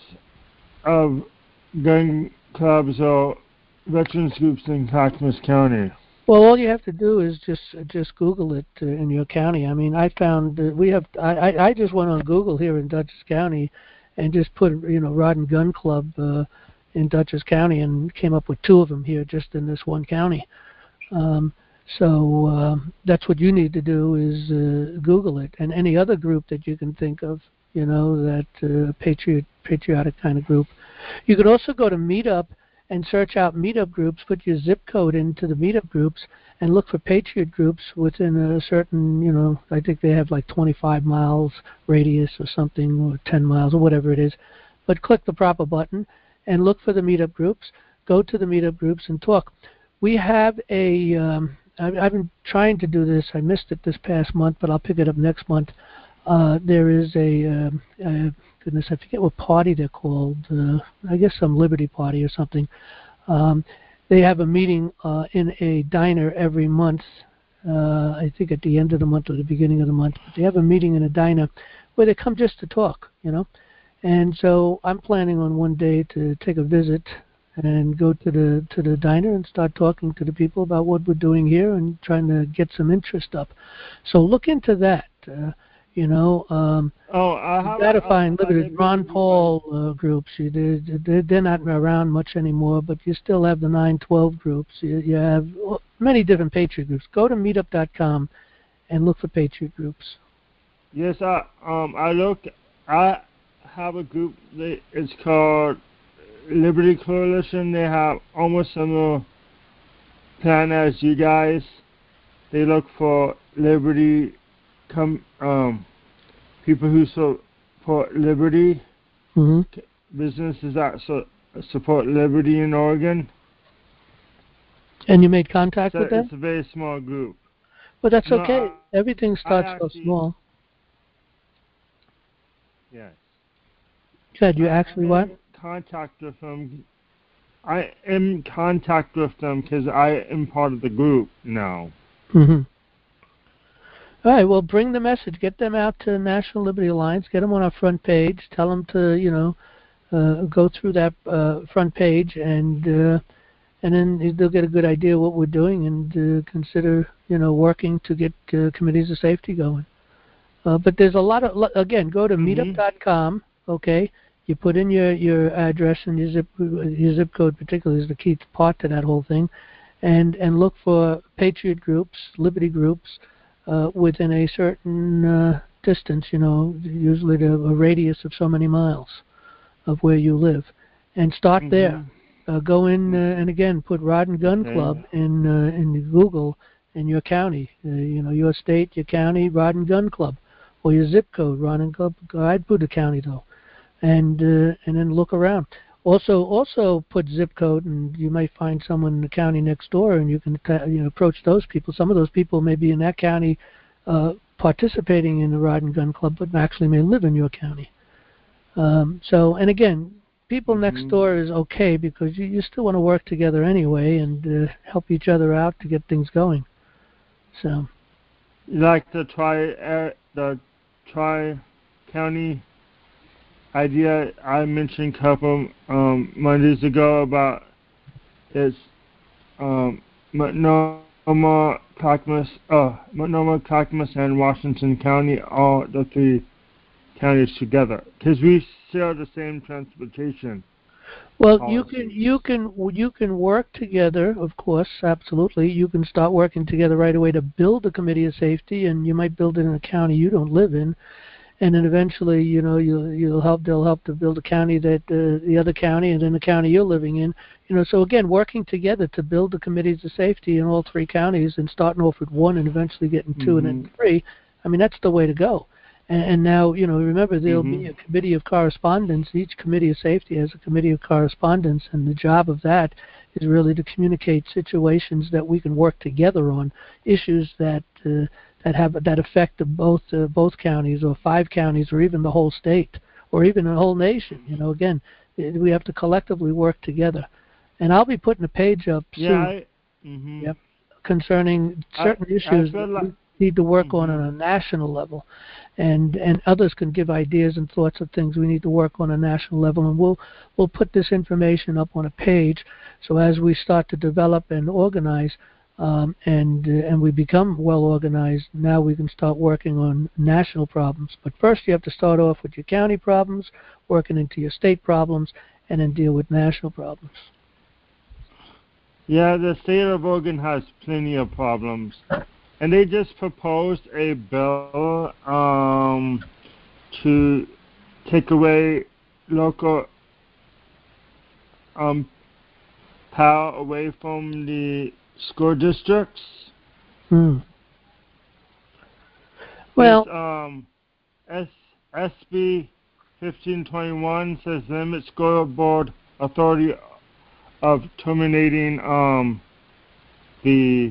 of gun clubs or veterans groups in Clackamas County. well, all you have to do is just just Google it uh, in your county. I mean, I found uh, we have. I, I I just went on Google here in Dutchess County, and just put you know Rod and Gun Club uh, in Dutchess County, and came up with two of them here just in this one county. Um, so um, that's what you need to do is uh, Google it, and any other group that you can think of. You know that uh, patriot patriotic kind of group. You could also go to Meetup and search out meetup groups, put your zip code into the meetup groups, and look for patriot groups within a certain, you know, I think they have like twenty-five miles radius or something, or ten miles, or whatever it is. But click the proper button and look for the meetup groups. Go to the meetup groups and talk. We have a, um, I've, I've been trying to do this. I missed it this past month, but I'll pick it up next month. Uh, there is a, um, uh, goodness, I forget what party they're called. Uh, I guess some Liberty Party or something. Um, they have a meeting uh, in a diner every month. Uh, I think at the end of the month or the beginning of the month. But they have a meeting in a diner where they come just to talk, you know. And so I'm planning on one day to take a visit and go to the to the diner and start talking to the people about what we're doing here and trying to get some interest up. So look into that. Uh, You know, um, Oh, I you have got to a- find a- a limited liberty Ron group Paul uh, groups. You, they, they're not around much anymore, but you still have the nine twelve groups. You, you have many different Patriot groups. Go to meetup dot com and look for Patriot groups. Yes, I um I look. I have a group that is called Liberty Coalition. They have almost similar plan as you guys. They look for liberty, come um people who support liberty, Mm-hmm. businesses that so, support liberty in Oregon. And you made contact So with them? it's a very small group. But that's No, okay. I- Everything starts so actually- small. Yes. Good. You I- actually I'm what? in contact with them. I am in contact with them because I am part of the group now. Mm-hmm. All right, well, bring the message. Get them out to National Liberty Alliance. Get them on our front page. Tell them to, you know, uh, go through that uh, front page, and uh, and then they'll get a good idea of what we're doing, and uh, consider, you know, working to get uh, committees of safety going. Uh, but there's a lot of, again, go to mm-hmm. meetup dot com, okay? You put in your, your address and your zip your zip code, particularly, is the key part to that whole thing, and and look for patriot groups, liberty groups, uh, within a certain uh, distance. You know, usually the, a radius of so many miles of where you live, and start mm-hmm. there. Uh, go in uh, and again put Rod and Gun okay. Club in uh, in Google in your county, uh, you know, your state, your county, Rod and Gun Club, or your zip code, Rod and Gun. I'd put a county though, and uh, and then look around. Also, also put zip code, and you might find someone in the county next door, and you can you know approach those people. Some of those people may be in that county, uh, participating in the Rod and Gun Club, but actually may live in your county. Um, so, and again, people mm-hmm. next door is okay, because you, you still want to work together anyway, and uh, help each other out to get things going. So, like the tri uh, the tri county idea I mentioned a couple um, Mondays ago about it's um, Multnomah, Clackamas, uh, Multnomah, Clackamas, and Washington County, all the three counties together, because we share the same transportation. Well, policies. you can you can you can work together, of course, absolutely. You can start working together right away to build a committee of safety, and you might build it in a county you don't live in, and then eventually, you know, you'll you'll help they'll help to build a county that uh, the other county, and then the county you're living in. You know, so again, working together to build the committees of safety in all three counties, and starting off with one and eventually getting two mm-hmm. and then three. I mean, that's the way to go. And, and now, you know, remember, there'll mm-hmm. be a committee of correspondence. Each committee of safety has a committee of correspondence, and the job of that is really to communicate situations that we can work together on, issues that uh, that have that affect both uh, both counties, or five counties, or even the whole state, or even the whole nation. You know, again, we have to collectively work together. And I'll be putting a page up yeah, soon I, mm-hmm. yep, concerning certain I, issues I that like, we need to work mm-hmm. on on a national level. And and others can give ideas and thoughts of things we need to work on a national level, and we'll we'll put this information up on a page, so as we start to develop and organize, um, and uh, and we become well organized, now we can start working on national problems. But first, you have to start off with your county problems, working into your state problems, and then deal with national problems. Yeah, the state of Oregon has plenty of problems. And they just proposed a bill um, to take away local um, power away from the school districts. Hmm. Well, it's, um, S S B fifteen twenty-one says limit school board authority of terminating um, the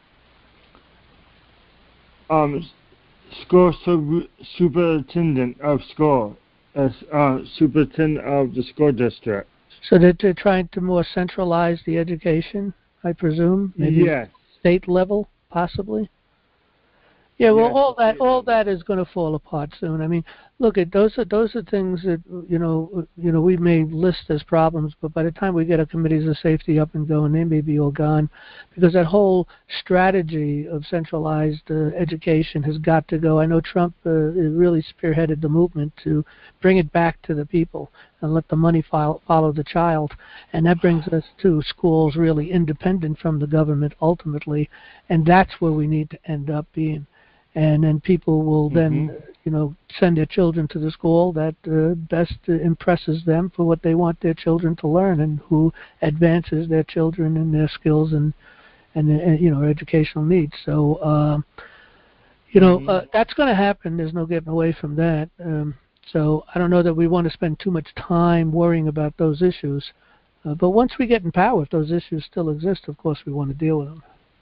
Um, school sub- superintendent of school, as uh, superintendent of the school district. So that they're trying to more centralize the education, I presume, maybe yes. state level, possibly. Yeah, well, yes, all that all level. that is going to fall apart soon. I mean, look, at those are those are things that you know you know we may list as problems, but by the time we get our committees of safety up and going, they may be all gone, because that whole strategy of centralized uh, education has got to go. I know Trump uh, really spearheaded the movement to bring it back to the people and let the money follow, follow the child, and that brings us to schools really independent from the government ultimately, and that's where we need to end up being. And then people will then, mm-hmm. you know, send their children to the school that uh, best uh, impresses them for what they want their children to learn, and who advances their children in their skills and, and, and you know, educational needs. So, uh, you know, mm-hmm. uh, that's going to happen. There's no getting away from that. Um, so I don't know that we want to spend too much time worrying about those issues. Uh, but once we get in power, if those issues still exist, of course we want to deal with them.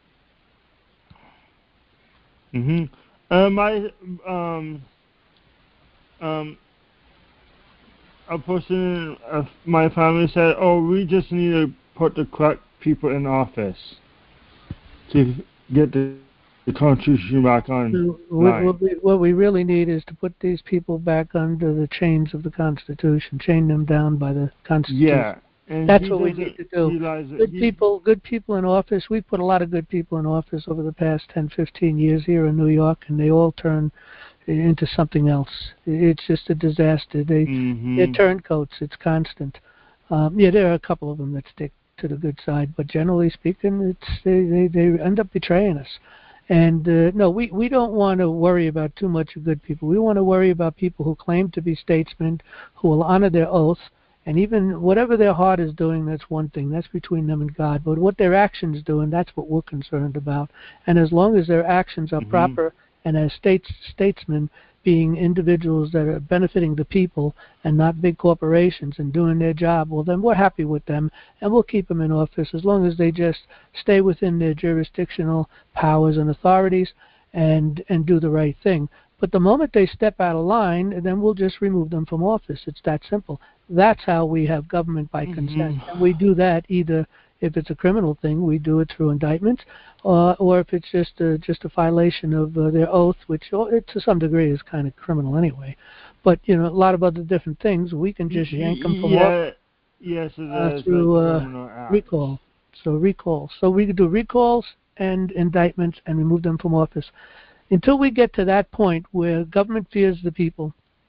Mm-hmm. Uh, my um um a person of my family said, "Oh, we just need to put the correct people in office to get the the Constitution back on. So what, what, we, what we really need is to put these people back under the chains of the Constitution, chain them down by the Constitution. Yeah, and that's what we need to do. Good he, people, good people in office. We've put a lot of good people in office over the past ten, fifteen years here in New York, and they all turn into something else. It's just a disaster. They, mm-hmm. They're turncoats. It's constant. Um, yeah, there are a couple of them that stick to the good side, but generally speaking, it's they, they, they end up betraying us. And uh, no, we, we don't want to worry about too much of good people. We want to worry about people who claim to be statesmen, who will honor their oath, and even whatever their heart is doing, that's one thing. That's between them and God. But what their actions doing, that's what we're concerned about. And as long as their actions are mm-hmm. proper, and as states statesmen, being individuals that are benefiting the people and not big corporations and doing their job, well, then we're happy with them, and we'll keep them in office as long as they just stay within their jurisdictional powers and authorities and and do the right thing. But the moment they step out of line, then we'll just remove them from office. It's that simple. That's how we have government by mm-hmm. consent. And we do that either if it's a criminal thing, we do it through indictments, uh, or if it's just a, just a violation of uh, their oath, which oh, it, to some degree is kind of criminal anyway. But, you know, a lot of other different things, we can just yank them from yeah. office yes, uh, through uh, recall. So recall. So we can do recalls and indictments and remove them from office. Until we get to that point where government fears the people,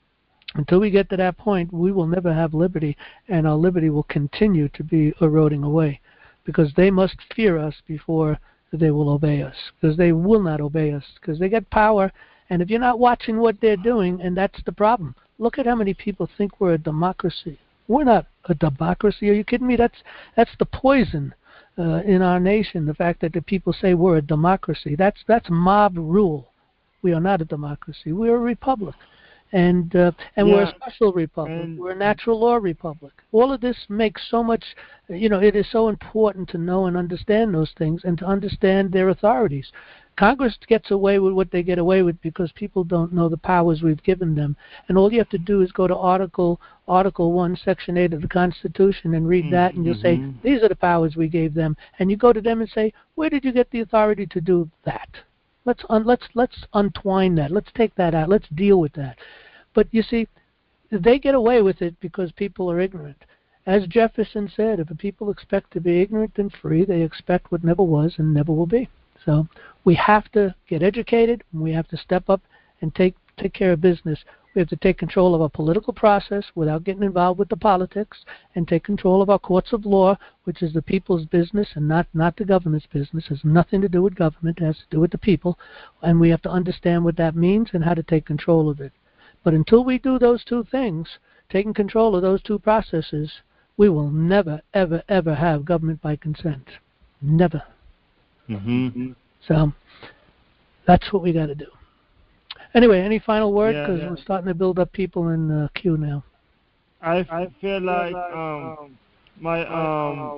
until we get to that point, we will never have liberty, and our liberty will continue to be eroding away, because they must fear us before they will obey us, because they will not obey us, because they get power, and if you're not watching what they're doing, and that's the problem. Look at how many people think we're a democracy. We're not a democracy. Are you kidding me? That's that's the poison uh, in our nation, the fact that the people say we're a democracy. That's that's mob rule. We are not a democracy. We're a republic. And uh, and yeah, we're a special republic. We're a natural law republic. All of this makes so much, you know, it is so important to know and understand those things and to understand their authorities. Congress gets away with what they get away with because people don't know the powers we've given them. And all you have to do is go to Article Article one, Section eight of the Constitution and read that, and you'll mm-hmm. say, these are the powers we gave them. And you go to them and say, where did you get the authority to do that? Let's un- let's let's untwine that. Let's take that out. Let's deal with that. But you see, they get away with it because people are ignorant. As Jefferson said, if a people expect to be ignorant and free, they expect what never was and never will be. So we have to get educated, and we have to step up and take take care of business. We have to take control of our political process without getting involved with the politics, and take control of our courts of law, which is the people's business and not, not the government's business. It has nothing to do with government. It has to do with the people. And we have to understand what that means and how to take control of it. But until we do those two things, taking control of those two processes, we will never, ever, ever have government by consent. Never. Mm-hmm. So that's what we got to do. Anyway, any final word? Because yeah, yeah. we're starting to build up people in the queue now. I, I feel like um, my um,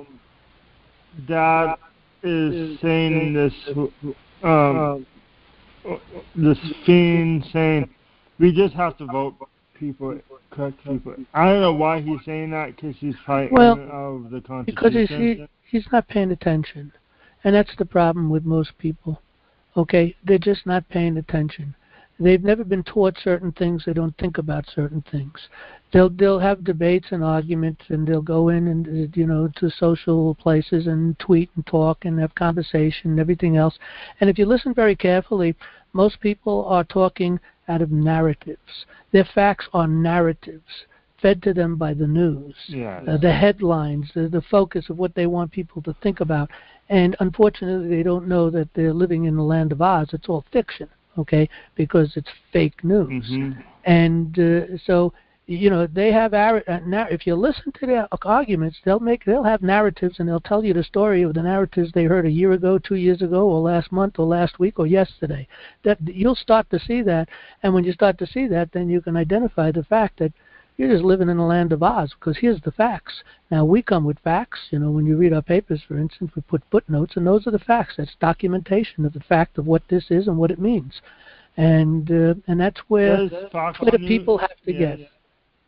dad is saying this um, this fiend saying we just have to vote people, correct people. I don't know why he's saying that, because he's fighting well, of the Constitution. Because he's, he, he's not paying attention. And that's the problem with most people. Okay? They're just not paying attention. They've never been taught certain things. They don't think about certain things. They'll they'll have debates and arguments, and they'll go in and you know to social places and tweet and talk and have conversation and everything else. And if you listen very carefully, most people are talking out of narratives. Their facts are narratives fed to them by the news, yes. uh, the headlines, the, the focus of what they want people to think about. And unfortunately, they don't know that they're living in the land of Oz. It's all fiction. Okay, because it's fake news, mm-hmm. and uh, so you know they have. Ar- uh, nar- if you listen to their arguments, they'll make they'll have narratives, and they'll tell you the story of the narratives they heard a year ago, two years ago, or last month, or last week, or yesterday. That you'll start to see that, and when you start to see that, then you can identify the fact that you're just living in the land of Oz, because here's the facts. Now, we come with facts. You know, when you read our papers, for instance, we put footnotes, and those are the facts. That's documentation of the fact of what this is and what it means. And uh, and that's where, where the people have to yes. get.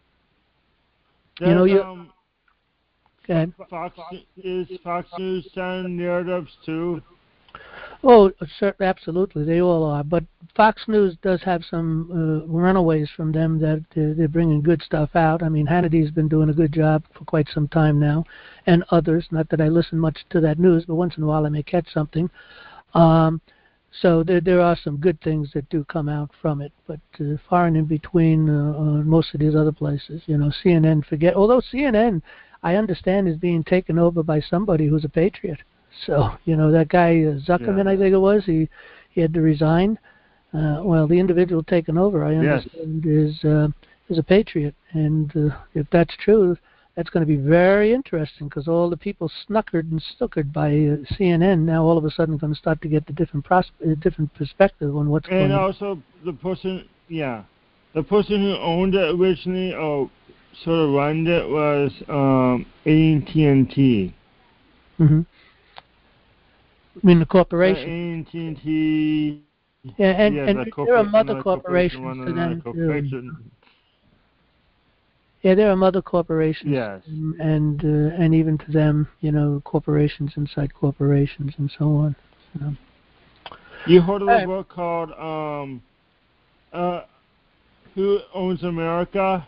Does, you know, you um, go ahead. Fox, is Fox News selling narratives too? Oh, certainly, absolutely, they all are. But Fox News does have some uh, runaways from them that uh, they're bringing good stuff out. I mean, Hannity's been doing a good job for quite some time now, and others. Not that I listen much to that news, but once in a while I may catch something. Um, so there there are some good things that do come out from it, but uh, far and in between uh, uh, most of these other places. You know, C N N forget. Although C N N, I understand, is being taken over by somebody who's a patriot. So, you know, that guy, uh, Zuckerman, yeah. I think it was, he, he had to resign. Uh, well, the individual taken over, I understand, yes. is uh, is a patriot. And uh, if that's true, that's going to be very interesting because all the people snuckered and stuckered by uh, C N N now all of a sudden going to start to get the different pros- uh, different perspective on what's and going on. And also the person, yeah, the person who owned it originally or sort of run it was um, A T and T. Mm-hmm. I mean the corporation. Uh, A T and T. Yeah, and, yeah, and the there are mother corporation corporations to them corporation. too. Yeah, there are mother corporations, yes. and and, uh, and even to them, you know, corporations inside corporations and so on. So. You heard of a right. book called um, uh, "Who Owns America"?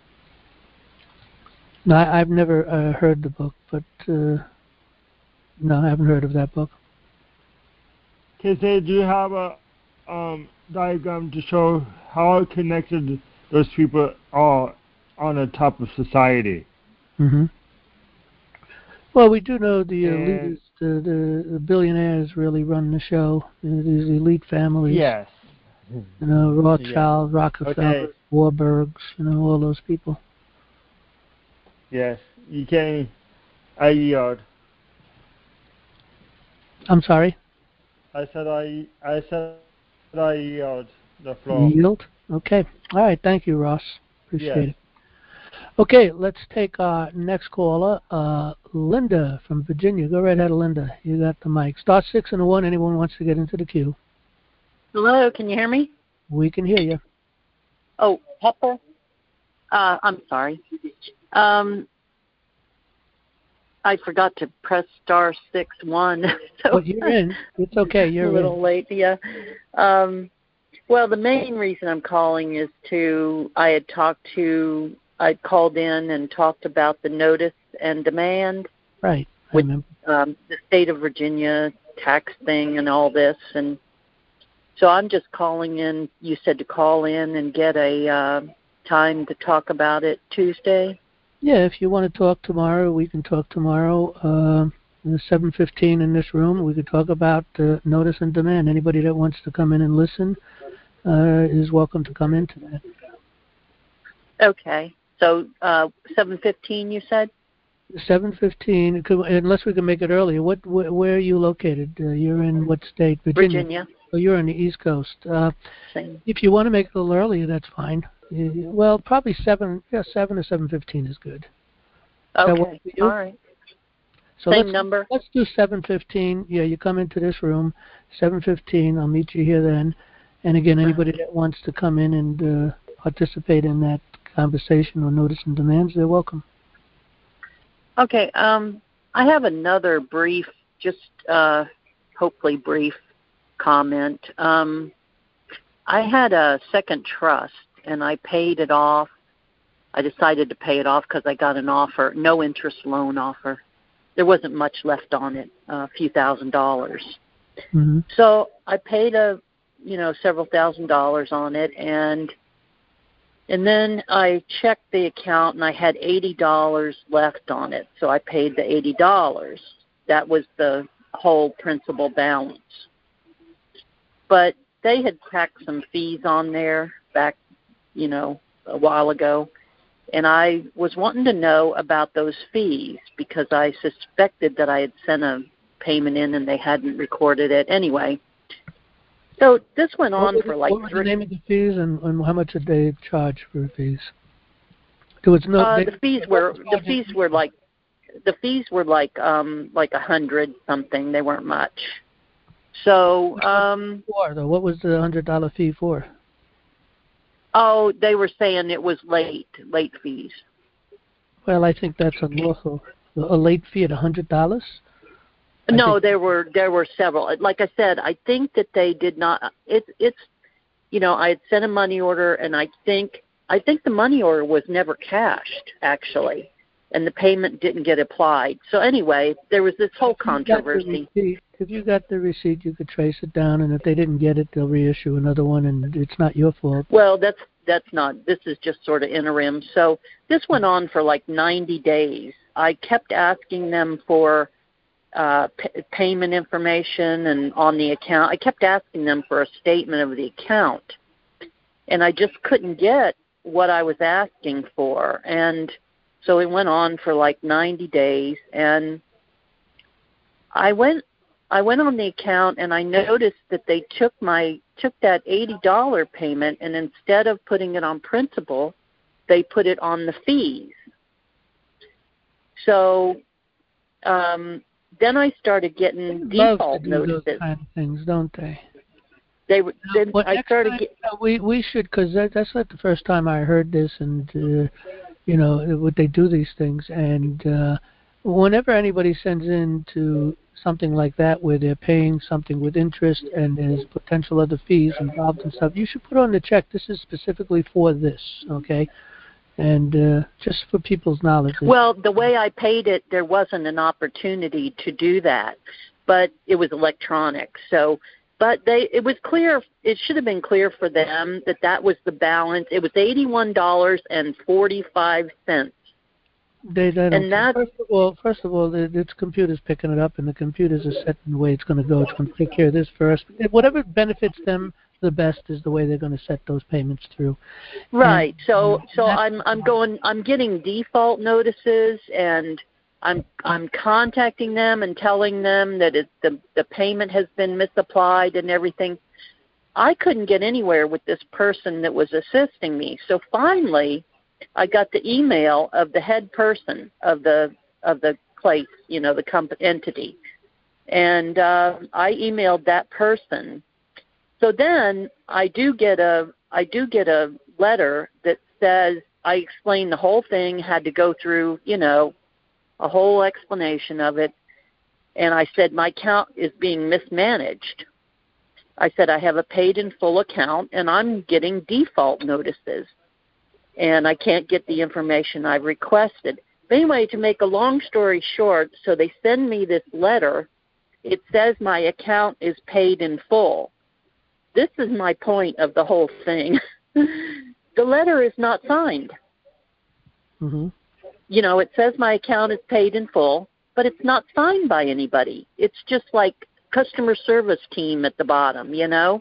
No, I, I've never uh, heard the book, but uh, no, I haven't heard of that book. Because they do have a um, diagram to show how connected those people are on the top of society. Mm-hmm. Well, we do know the elitists, the, the, the billionaires really run the show. These elite families. Yes. You know, Rothschild, yes. Rockefeller, okay. Warburgs, you know, all those people. Yes. You can. I yield. I'm sorry? I said I, I said I yield the floor. Yield? Okay. All right. Thank you, Ross. Appreciate yes. it. Okay, let's take our next caller, uh, Linda from Virginia. Go right ahead, Linda. You got the mic. Star six and a one. Anyone wants to get into the queue? Hello, can you hear me? We can hear you. Oh, Pepper? Uh, I'm sorry. Um, I forgot to press star six one. so well, you're in. It's okay. You're a little in. late. Yeah. Um, well, the main reason I'm calling is to I had talked to. I called in and talked about the notice and demand. Right. I with remember. Um, the state of Virginia tax thing and all this. And so I'm just calling in. You said to call in and get a uh, time to talk about it Tuesday. Yeah, if you want to talk tomorrow, we can talk tomorrow. Uh, seven fifteen in this room. We could talk about uh, notice and demand. Anybody that wants to come in and listen uh, is welcome to come into that. Okay. So uh, seven fifteen, you said? seven fifteen, unless we can make it earlier. What, wh- where are you located? Uh, you're in what state? Virginia. Virginia. Oh, you're on the East Coast. Uh, Same. If you want to make it a little earlier, that's fine. Uh, well, probably seven. Yeah, seven or seven fifteen is good. Okay. All right. So Same let's, number. Let's do seven fifteen. Yeah, you come into this room, seven fifteen. I'll meet you here then. And again, anybody that wants to come in and uh, participate in that conversation or notice and demands, they're welcome. Okay. Um, I have another brief, just uh, hopefully brief comment. Um, I had a second trust, and I paid it off. I decided to pay it off because I got an offer, no interest loan offer. There wasn't much left on it, a few thousand dollars. Mm-hmm. So I paid a, you know, several thousand dollars on it, and and then I checked the account, and I had eighty dollars left on it. So I paid the eighty dollars. That was the whole principal balance. But they had tacked some fees on there back, you know, a while ago. And I was wanting to know about those fees because I suspected that I had sent a payment in and they hadn't recorded it anyway. So this went on for like three. What was three. the name of the fees and, and how much did they charge for fees? There was no. Uh, they, the fees were the fees were like the fees were like um like a hundred something. They weren't much. So um. For, though, what was the hundred dollar fee for? Oh, they were saying it was late, late fees. Well, I think that's unlawful. A late fee at a hundred dollars. No, there were there were several. Like I said, I think that they did not. It's it's, you know, I had sent a money order, and I think I think the money order was never cashed actually, and the payment didn't get applied. So anyway, there was this whole controversy. If you got the receipt, you could trace it down, and if they didn't get it, they'll reissue another one, and it's not your fault. Well, that's that's not. This is just sort of interim. So this went on for like ninety days. I kept asking them for Uh, p- payment information and on the account. I kept asking them for a statement of the account, and I just couldn't get what I was asking for. And so it went on for like ninety days, and I went I went on the account, and I noticed that they took my took that eighty dollars payment, and instead of putting it on principal, they put it on the fees. So um then I started getting they love default to do notices. Those kind of things, don't they? They would. Then well, I started. Time, get, uh, we we should, because that, that's not the first time I heard this, and uh, you know, would they do these things? And uh, whenever anybody sends in to something like that, where they're paying something with interest and there's potential other fees involved and stuff, you should put on the check, this is specifically for this, okay? And uh, just for people's knowledge. Well, the way I paid it, there wasn't an opportunity to do that, but it was electronic. So, but they, it was clear. It should have been clear for them that that was the balance. It was eighty-one dollars and forty-five cents. They, they don't. And that, first of all, first of all, it, it's computers picking it up, and the computers are setting the way it's going to go. It's going to take care of this first. Whatever benefits them the best is the way they're going to set those payments through. Right. And, so so I'm I'm going I'm getting default notices, and I'm I'm contacting them and telling them that it, the the payment has been misapplied and everything. I couldn't get anywhere with this person that was assisting me. So finally, I got the email of the head person of the of the place, you know, the company entity, and uh, I emailed that person. So then I do get a I do get a letter that says, I explained the whole thing, had to go through, you know, a whole explanation of it, and I said my account is being mismanaged. I said I have a paid in full account, and I'm getting default notices, and I can't get the information I've requested. But anyway, to make a long story short, so they send me this letter. It says my account is paid in full. This is my point of the whole thing. The letter is not signed. Mm-hmm. You know, it says my account is paid in full, but it's not signed by anybody. It's just like customer service team at the bottom, you know.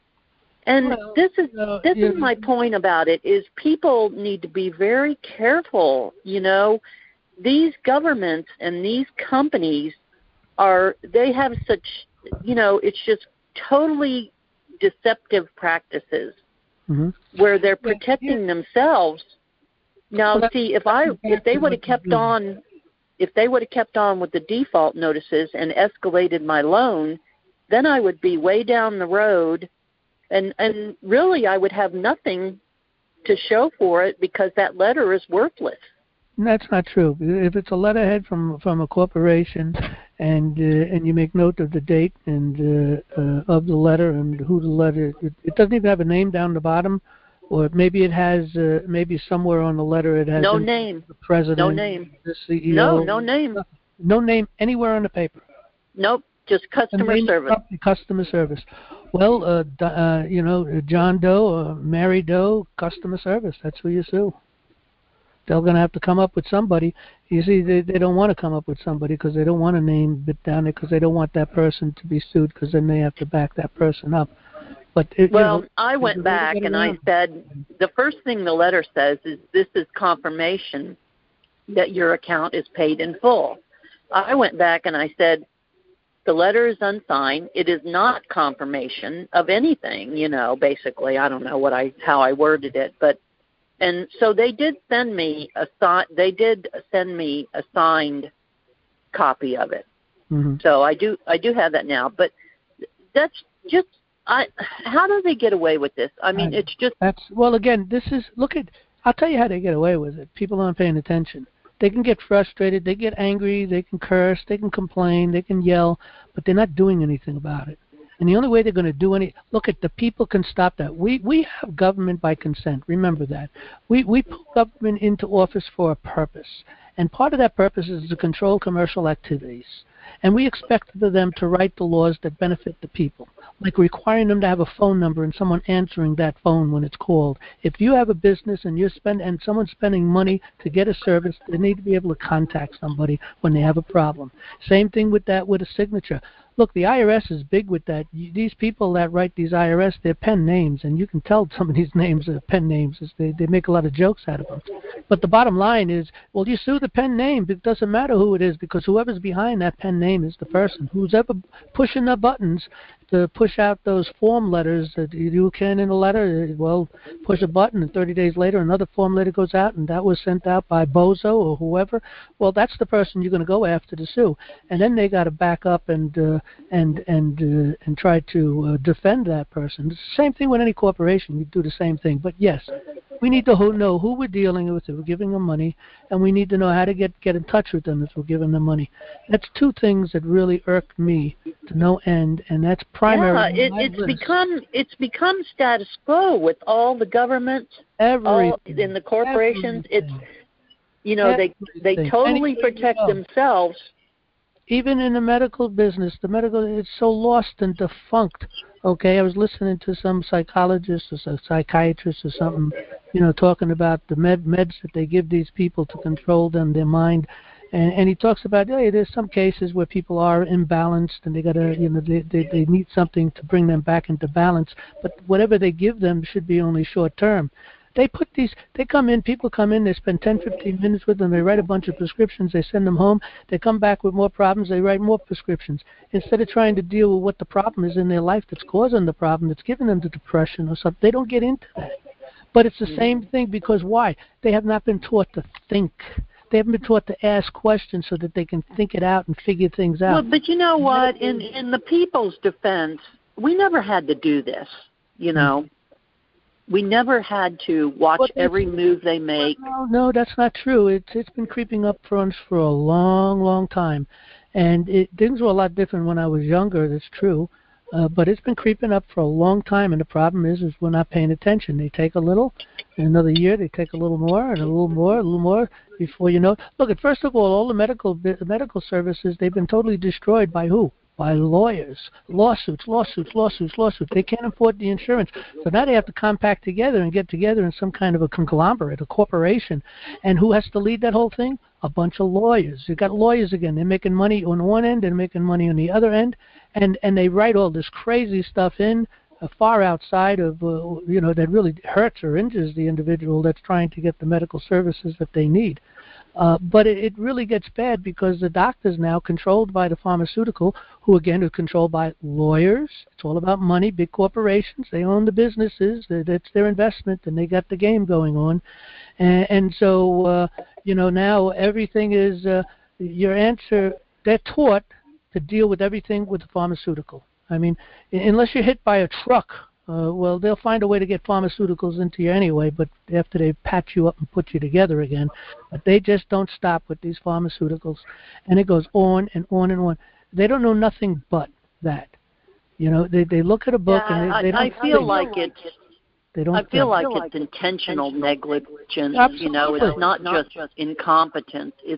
And well, this is uh, this yeah. is my point about it, is people need to be very careful, you know. These governments and these companies are, they have such, you know, it's just totally deceptive practices mm-hmm. where they're protecting yeah. themselves. Now, well, see, if I if they would have kept on, if they would have kept on with the default notices and escalated my loan, then I would be way down the road, and and really I would have nothing to show for it because that letter is worthless. That's not true. If it's a letterhead from from a corporation, and uh, and you make note of the date and uh, uh, of the letter and who the letter, it, it doesn't even have a name down the bottom, or maybe it has uh, maybe somewhere on the letter it has no name, the president, no name, the C E O, no no name, no name anywhere on the paper. Nope, just customer service. Customer service. Well, uh, uh, you know, John Doe or Mary Doe, customer service. That's who you sue. They're going to have to come up with somebody. You see, they, they don't want to come up with somebody because they don't want a name bit down there because they don't want that person to be sued because then they have to back that person up. But it, well, you know, I went back and I said, the first thing the letter says is, this is confirmation that your account is paid in full. I went back and I said, the letter is unsigned. It is not confirmation of anything, you know, basically. I don't know what I how I worded it, but and so they did send me a they did send me a signed copy of it. Mm-hmm. So I do I do have that now. But that's just I. How do they get away with this? I mean, I, it's just that's well. Again, this is look at. I'll tell you how they get away with it. People aren't paying attention. They can get frustrated, they get angry, they can curse, they can complain, they can yell, but they're not doing anything about it. And the only way they're going to do any look at the people can stop that. We we have government by consent. Remember that. We we put government into office for a purpose. And part of that purpose is to control commercial activities. And we expect them to write the laws that benefit the people, like requiring them to have a phone number and someone answering that phone when it's called. If you have a business and you're spend and someone's spending money to get a service, they need to be able to contact somebody when they have a problem. Same thing with that with a signature. Look, the I R S is big with that. You, these people that write these I R S, they're pen names, and you can tell some of these names are pen names. They, they make a lot of jokes out of them. But the bottom line is, well, you sue the pen name. It doesn't matter who it is, because whoever's behind that pen name is the person. Who's ever pushing the buttons to push out those form letters that you can in a letter, well, push a button, and thirty days later another form letter goes out, and that was sent out by Bozo or whoever. Well, that's the person you're going to go after to sue. And then they got to back up and uh, and and uh, and try to uh, defend that person. It's the same thing with any corporation. You do the same thing. But yes, we need to know who we're dealing with if we're giving them money, and we need to know how to get, get in touch with them if we're giving them money. That's two things that really irk me to no end, and that's primary. Yeah, it, it's list. become it's become status quo with all the government, Everything. all in the corporations. Everything. It's you know Everything. they they totally Anything protect themselves. Even in the medical business, the medical it's so lost and defunct. Okay, I was listening to some psychologist or some psychiatrist or something, you know, talking about the med meds that they give these people to control them, their mind, and, and he talks about, hey, there's some cases where people are imbalanced and they gotta, you know, they, they they need something to bring them back into balance, but whatever they give them should be only short term. They put these, they come in, people come in, they spend ten, fifteen minutes with them, they write a bunch of prescriptions, they send them home, they come back with more problems, they write more prescriptions. Instead of trying to deal with what the problem is in their life that's causing the problem, that's giving them the depression or something, they don't get into that. But it's the same thing because why? They have not been taught to think. They haven't been taught to ask questions so that they can think it out and figure things out. Well, but you know what? In, in the people's defense, we never had to do this, you know. Mm-hmm. We never had to watch well, every move they make. No, no, that's not true. It's it's been creeping up for us for a long, long time, and it, things were a lot different when I was younger. That's true, uh, but it's been creeping up for a long time. And the problem is, is we're not paying attention. They take a little, and another year they take a little more, and a little more, a little more. Before you know, look at first of all, all the medical the medical services they've been totally destroyed by who? By lawyers, lawsuits, lawsuits, lawsuits, lawsuits. They can't afford the insurance. So now they have to compact together and get together in some kind of a conglomerate, a corporation. And who has to lead that whole thing? A bunch of lawyers. You've got lawyers again. They're making money on one end and making money on the other end. And, and they write all this crazy stuff in uh, far outside of, uh, you know, that really hurts or injures the individual that's trying to get the medical services that they need. Uh, but it, it really gets bad because the doctors now controlled by the pharmaceutical, who again are controlled by lawyers. It's all about money, big corporations. They own the businesses. That's their investment, and they got the game going on. And, and so, uh, you know, now everything is uh, your answer. They're taught to deal with everything with the pharmaceutical. I mean, unless you're hit by a truck, Uh, well, they'll find a way to get pharmaceuticals into you anyway, but after they patch you up and put you together again. But they just don't stop with these pharmaceuticals. And it goes on and on and on. They don't know nothing but that. You know, they they look at a book yeah, and they, they I, don't I feel think. like it's They don't I feel think. like it's intentional negligence. Absolutely. You know, it's not just incompetence. It's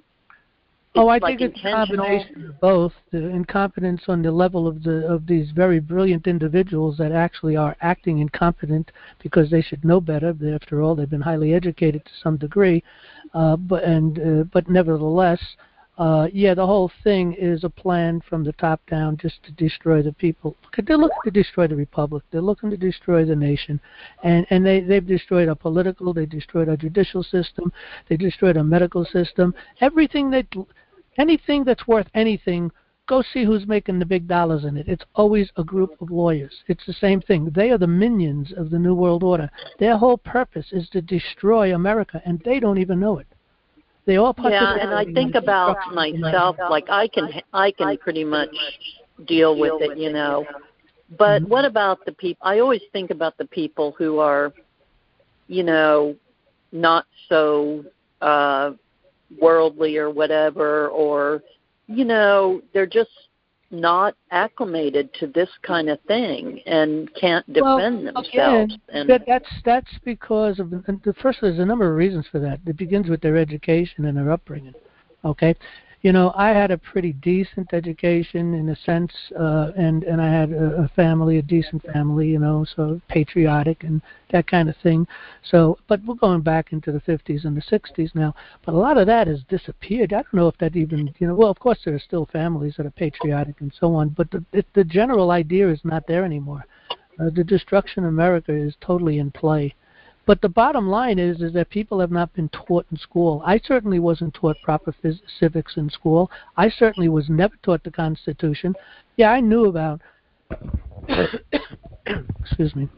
Oh, I like think it's a combination of both. The incompetence on the level of the of these very brilliant individuals that actually are acting incompetent because they should know better. After all, they've been highly educated to some degree, uh, but and uh, but nevertheless, uh, yeah, the whole thing is a plan from the top down just to destroy the people. They're looking to destroy the republic. They're looking to destroy the nation, and and they they've destroyed our political. They destroyed our judicial system. They destroyed our medical system. Everything that Anything that's worth anything, go see who's making the big dollars in it. It's always a group of lawyers. It's the same thing. They are the minions of the New World Order. Their whole purpose is to destroy America, and they don't even know it. They all yeah, and I think about myself, like I can, I can pretty much deal with it, you know. But mm-hmm. what about the people? I always think about the people who are, you know, not so. Uh, worldly or whatever, or, you know, they're just not acclimated to this kind of thing and can't defend well, themselves. Again, and that, that's that's because of and the first. There's a number of reasons for that. It begins with their education and their upbringing. Okay, you know, I had a pretty decent education in a sense, uh, and and I had a, a family, a decent family, you know, so patriotic and that kind of thing. So, but we're going back into the fifties and the sixties now. But a lot of that has disappeared. I don't know if that even, you know, well, of course there are still families that are patriotic and so on, but the it, the general idea is not there anymore. Uh, the destruction of America is totally in play. But the bottom line is is that people have not been taught in school. I certainly wasn't taught proper phys- civics in school. I certainly was never taught the Constitution. Yeah, I knew about, excuse me,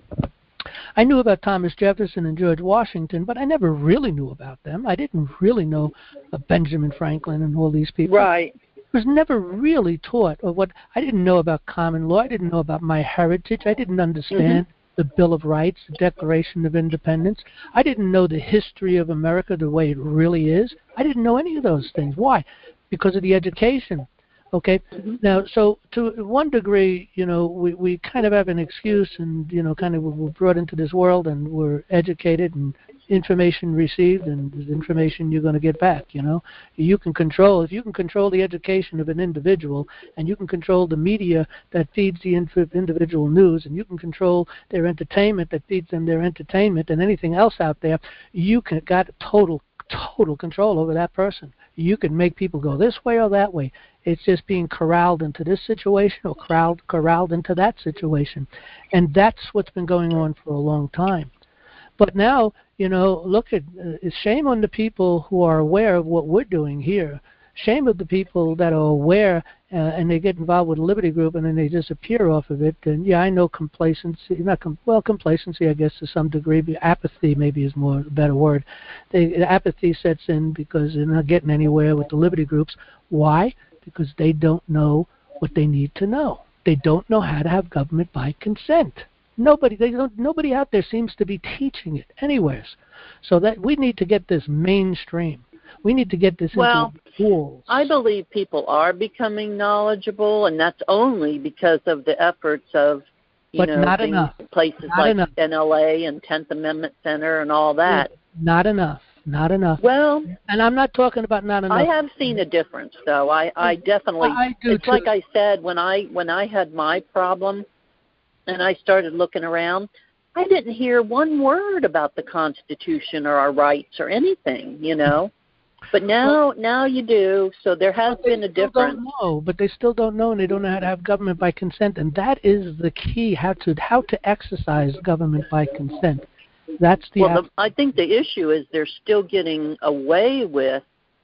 I knew about Thomas Jefferson and George Washington, but I never really knew about them. I didn't really know uh, Benjamin Franklin and all these people. Right. I was never really taught, or what I didn't know about common law. I didn't know about my heritage. I didn't understand mm-hmm. the Bill of Rights, the Declaration of Independence. I didn't know the history of America the way it really is. I didn't know any of those things. Why? Because of the education. Okay. Mm-hmm. Now, so to one degree, you know, we, we kind of have an excuse, and you know, kind of we're brought into this world, and we're educated, and information received, and there's information you're going to get back. You know, you can control if you can control the education of an individual, and you can control the media that feeds the inf- individual news, and you can control their entertainment that feeds them their entertainment, and anything else out there, you can got total total control over that person. You can make people go this way or that way. It's just being corralled into this situation or corralled, corralled into that situation. And that's what's been going on for a long time. But now, you know, look at, uh, shame on the people who are aware of what we're doing here. Shame of the people that are aware uh, and they get involved with a Liberty Group and then they disappear off of it. And yeah, I know complacency, not com- well, complacency, I guess to some degree, but apathy maybe is more a better word. They, the apathy sets in because they're not getting anywhere with the Liberty Groups. Why? Because they don't know what they need to know. They don't know how to have government by consent. Nobody, they don't. Nobody out there seems to be teaching it anywhere. So that we need to get this mainstream. We need to get this well, into the schools. I believe people are becoming knowledgeable, and that's only because of the efforts of, you but know, not things, enough. places not like enough. N L A and tenth Amendment Center and all that. Not enough. Not enough. Well, and I'm not talking about not enough. I have seen a difference, though. I, I definitely. I do it's too. like I said when I when I had my problem, and I started looking around. I didn't hear one word about the Constitution or our rights or anything, you know. But now, well, now you do. So there has been a difference. Don't know, but they still don't know, and they don't know how to have government by consent, and that is the key: how to how to exercise government by consent. That's the. Well, the, I think the issue is they're still getting away with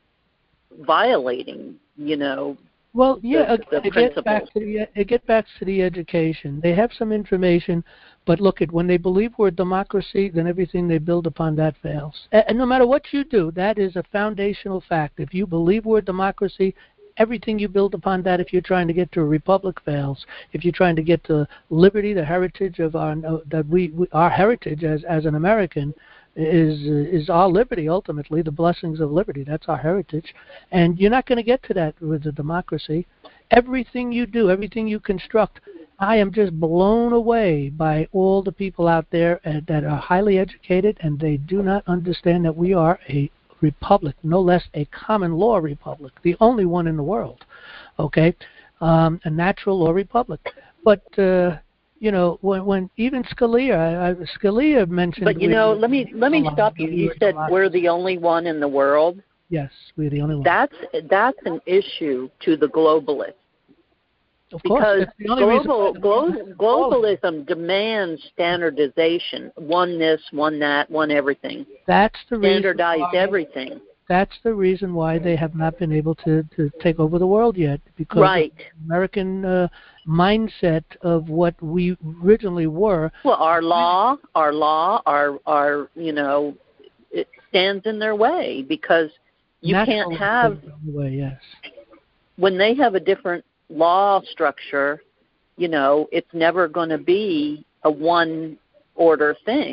violating, you know. Well, yeah, the, the it gets back to the it gets back to the education. They have some information, but look at when they believe we're a democracy, then everything they build upon that fails. And, and no matter what you do, that is a foundational fact. If you believe we're a democracy, everything you build upon that, if you're trying to get to a republic, fails. If you're trying to get to liberty, the heritage of our that we, we our heritage as as an American. is is our liberty, ultimately, the blessings of liberty. That's our heritage. And you're not going to get to that with a democracy. Everything you do, everything you construct, I am just blown away by all the people out there that are highly educated, and they do not understand that we are a republic, no less a common law republic, the only one in the world, okay, um, a natural law republic. But... Uh, You know, when when even Scalia, I, Scalia mentioned. But you know, let me let me stop you. You said we're the only one in the world. Yes, we're the only one. That's that's an issue to the globalists. Of because course, global glo- globalism demands standardization, one this, one that, one everything. That's the reason. Standardize why, everything. That's the reason why they have not been able to, to take over the world yet, because right. of the American uh, mindset of what we originally were. Well, our law, our law, our our you know, it stands in their way because you Natural can't have. Way, yes. When they have a different law structure, you know, it's never going to be a one order thing.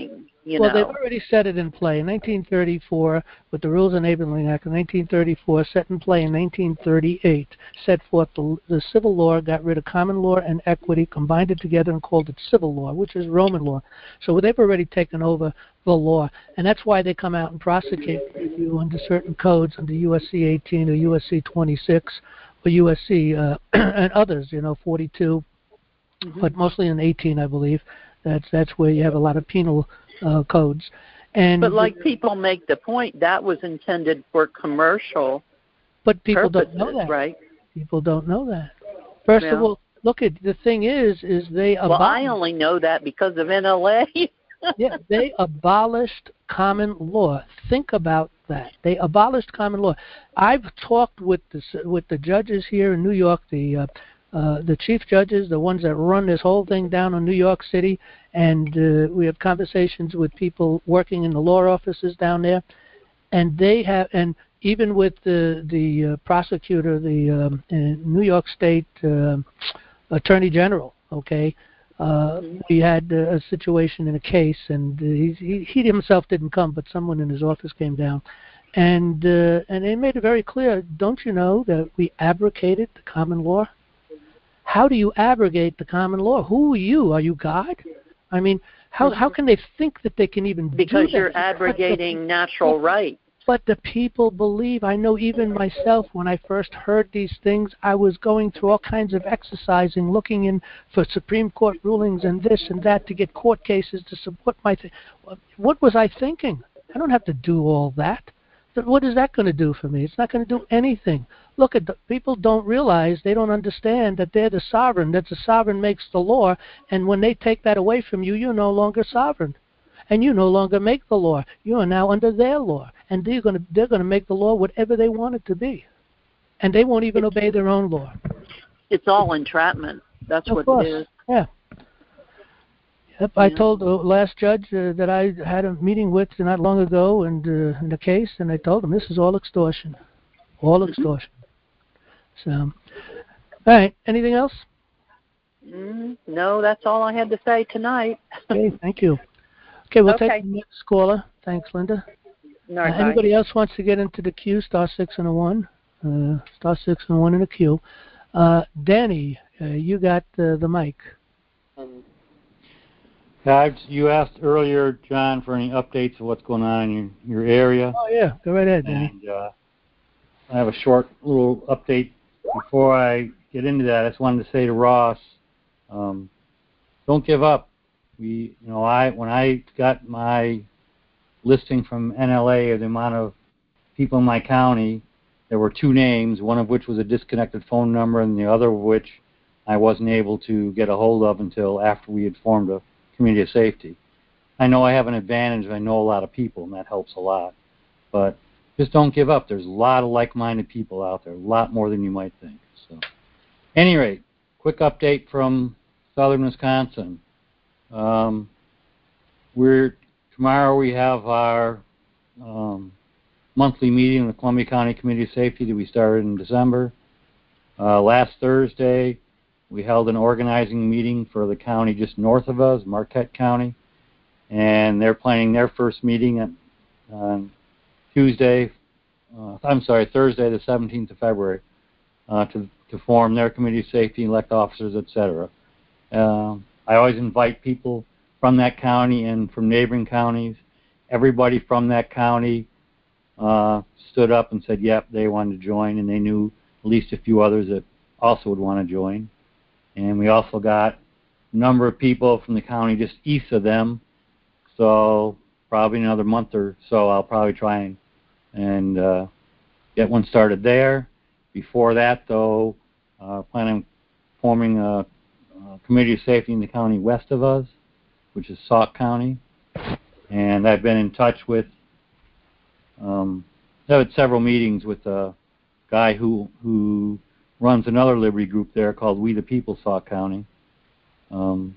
You well, know. they've already set it in play. In nineteen thirty-four, with the Rules Enabling Act of nineteen thirty-four, set in play in nineteen thirty-eight, set forth the, the civil law, got rid of common law and equity, combined it together and called it civil law, which is Roman law. So they've already taken over the law, and that's why they come out and prosecute you under certain codes, under U S C eighteen or U S C twenty-six or U S C uh, and others, you know, forty-two, mm-hmm. but mostly in eighteen, I believe. That's that's where you have a lot of penal Uh, codes. And but like people make the point, that was intended for commercial But people purposes, don't know that. Right? People don't know that. First yeah. of all, look at the thing is, is they well, abolished. I only know that because of N L A. yeah, they abolished common law. Think about that. They abolished common law. I've talked with the with the judges here in New York, the uh, uh, the chief judges, the ones that run this whole thing down in New York City, and uh, we have conversations with people working in the law offices down there, and they have, and even with the the uh, prosecutor, the um, New York State uh, Attorney General. Okay, uh, mm-hmm. we had uh, a situation in a case, and uh, he, he himself didn't come, but someone in his office came down, and uh, and they made it very clear. Don't you know that we abrogated the common law? How do you abrogate the common law? Who are you? Are you God? I mean, how how can they think that they can even because do that? Because you're abrogating the, natural right. But the people believe. I know even myself, when I first heard these things, I was going through all kinds of exercising, looking in for Supreme Court rulings and this and that to get court cases to support my thing. What was I thinking? I don't have to do all that. What is that going to do for me? It's not going to do anything. Look, at the, people don't realize, they don't understand that they're the sovereign, that the sovereign makes the law, and when they take that away from you, you're no longer sovereign. And you no longer make the law. You are now under their law. And they're going to, they're going to make the law whatever they want it to be. And they won't even it's, obey their own law. It's all entrapment. That's of what course. it is. Yeah. Yep, yeah. I told the last judge uh, that I had a meeting with not long ago and uh, in the case, and I told him this is all extortion. All mm-hmm. extortion. So, all right. Anything else? Mm, no, that's all I had to say tonight. Okay, thank you. Okay, we'll okay. take the next caller. Thanks, Linda. All right, uh, anybody else wants to get into the queue? Star six and a one. Uh, star six and one in the queue. Uh, Danny, uh, you got uh, the mic. Um, yeah, you asked earlier, John, for any updates of what's going on in your, your area. Oh yeah, go right ahead, Danny. And uh, I have a short little update. Before I get into that, I just wanted to say to Ross, um, don't give up. We, you know, I when I got my listing from N L A of the amount of people in my county, there were two names, one of which was a disconnected phone number, and the other of which I wasn't able to get a hold of until after we had formed a community of safety. I know I have an advantage. I know a lot of people, and that helps a lot. But just don't give up. There's a lot of like-minded people out there, a lot more than you might think. So, at any rate, quick update from southern Wisconsin. Um, we're tomorrow we have our um, monthly meeting in the Columbia County Community of Safety that we started in December. Uh, last Thursday, we held an organizing meeting for the county just north of us, Marquette County, and they're planning their first meeting on uh, Tuesday, uh, I'm sorry, Thursday the seventeenth of February, uh, to, to form their community of safety, elect officers, et cetera. Uh, I always invite people from that county and from neighboring counties. Everybody from that county uh, stood up and said, yep, they wanted to join, and they knew at least a few others that also would want to join. And we also got a number of people from the county just east of them, so probably another month or so I'll probably try and, and uh, get one started there. Before that, though, uh, planning on forming a, a community of safety in the county west of us, which is Sauk County. And I've been in touch with, um, I've had several meetings with a guy who who runs another liberty group there called We the People Sauk County. Um,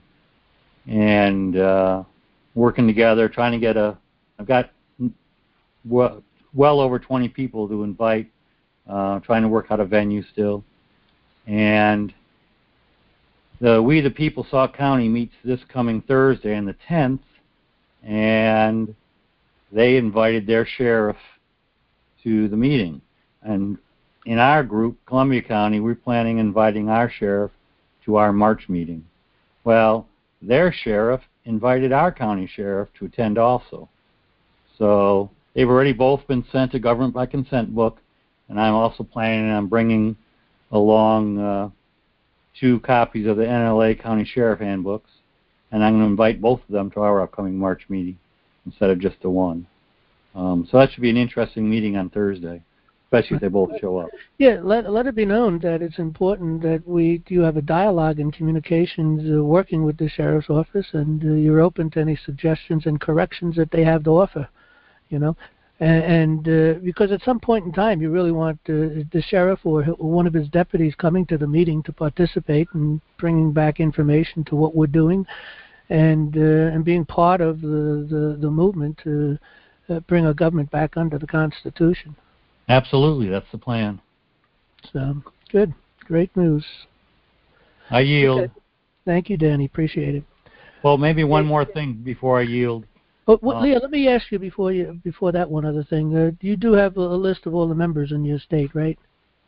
and uh, working together, trying to get a, I've got well, well over twenty people to invite, uh, trying to work out a venue still. And the We the People Sauk County meets this coming Thursday on the tenth, and they invited their sheriff to the meeting. And in our group, Columbia County, we're planning on inviting our sheriff to our March meeting. Well, their sheriff invited our county sheriff to attend also. So they've already both been sent a government by consent book, and I'm also planning on bringing along uh, two copies of the N L A County Sheriff Handbooks, and I'm going to invite both of them to our upcoming March meeting instead of just the one. Um, so that should be an interesting meeting on Thursday, especially if they both show up. Yeah, let let it be known that it's important that we do have a dialogue and communications uh, working with the sheriff's office, and uh, you're open to any suggestions and corrections that they have to offer, you know. And, and uh, because at some point in time you really want uh, the sheriff or one of his deputies coming to the meeting to participate and bringing back information to what we're doing, and uh, and being part of the, the, the movement to uh, bring our government back under the Constitution. Absolutely, that's the plan. So, good. Great news. I yield. Okay. Thank you, Danny. Appreciate it. Well, maybe one more thing before I yield. Oh, well, Leah, let me ask you before you before that one other thing. Uh, you do have a, a list of all the members in your state, right?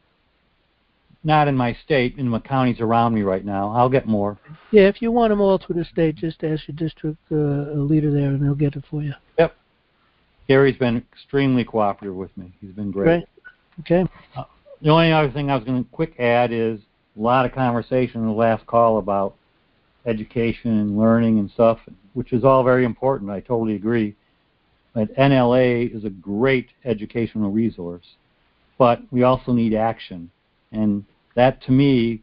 Not in my state, in the counties around me right now. I'll get more. Yeah, if you want them all through the state, just ask your district uh, leader there, and they'll get it for you. Yep. Gary's been extremely cooperative with me. He's been great. Right. Okay. Uh, the only other thing I was going to quick add is a lot of conversation in the last call about education and learning and stuff, which is all very important. I totally agree. But N L A is a great educational resource, but we also need action. And that, to me,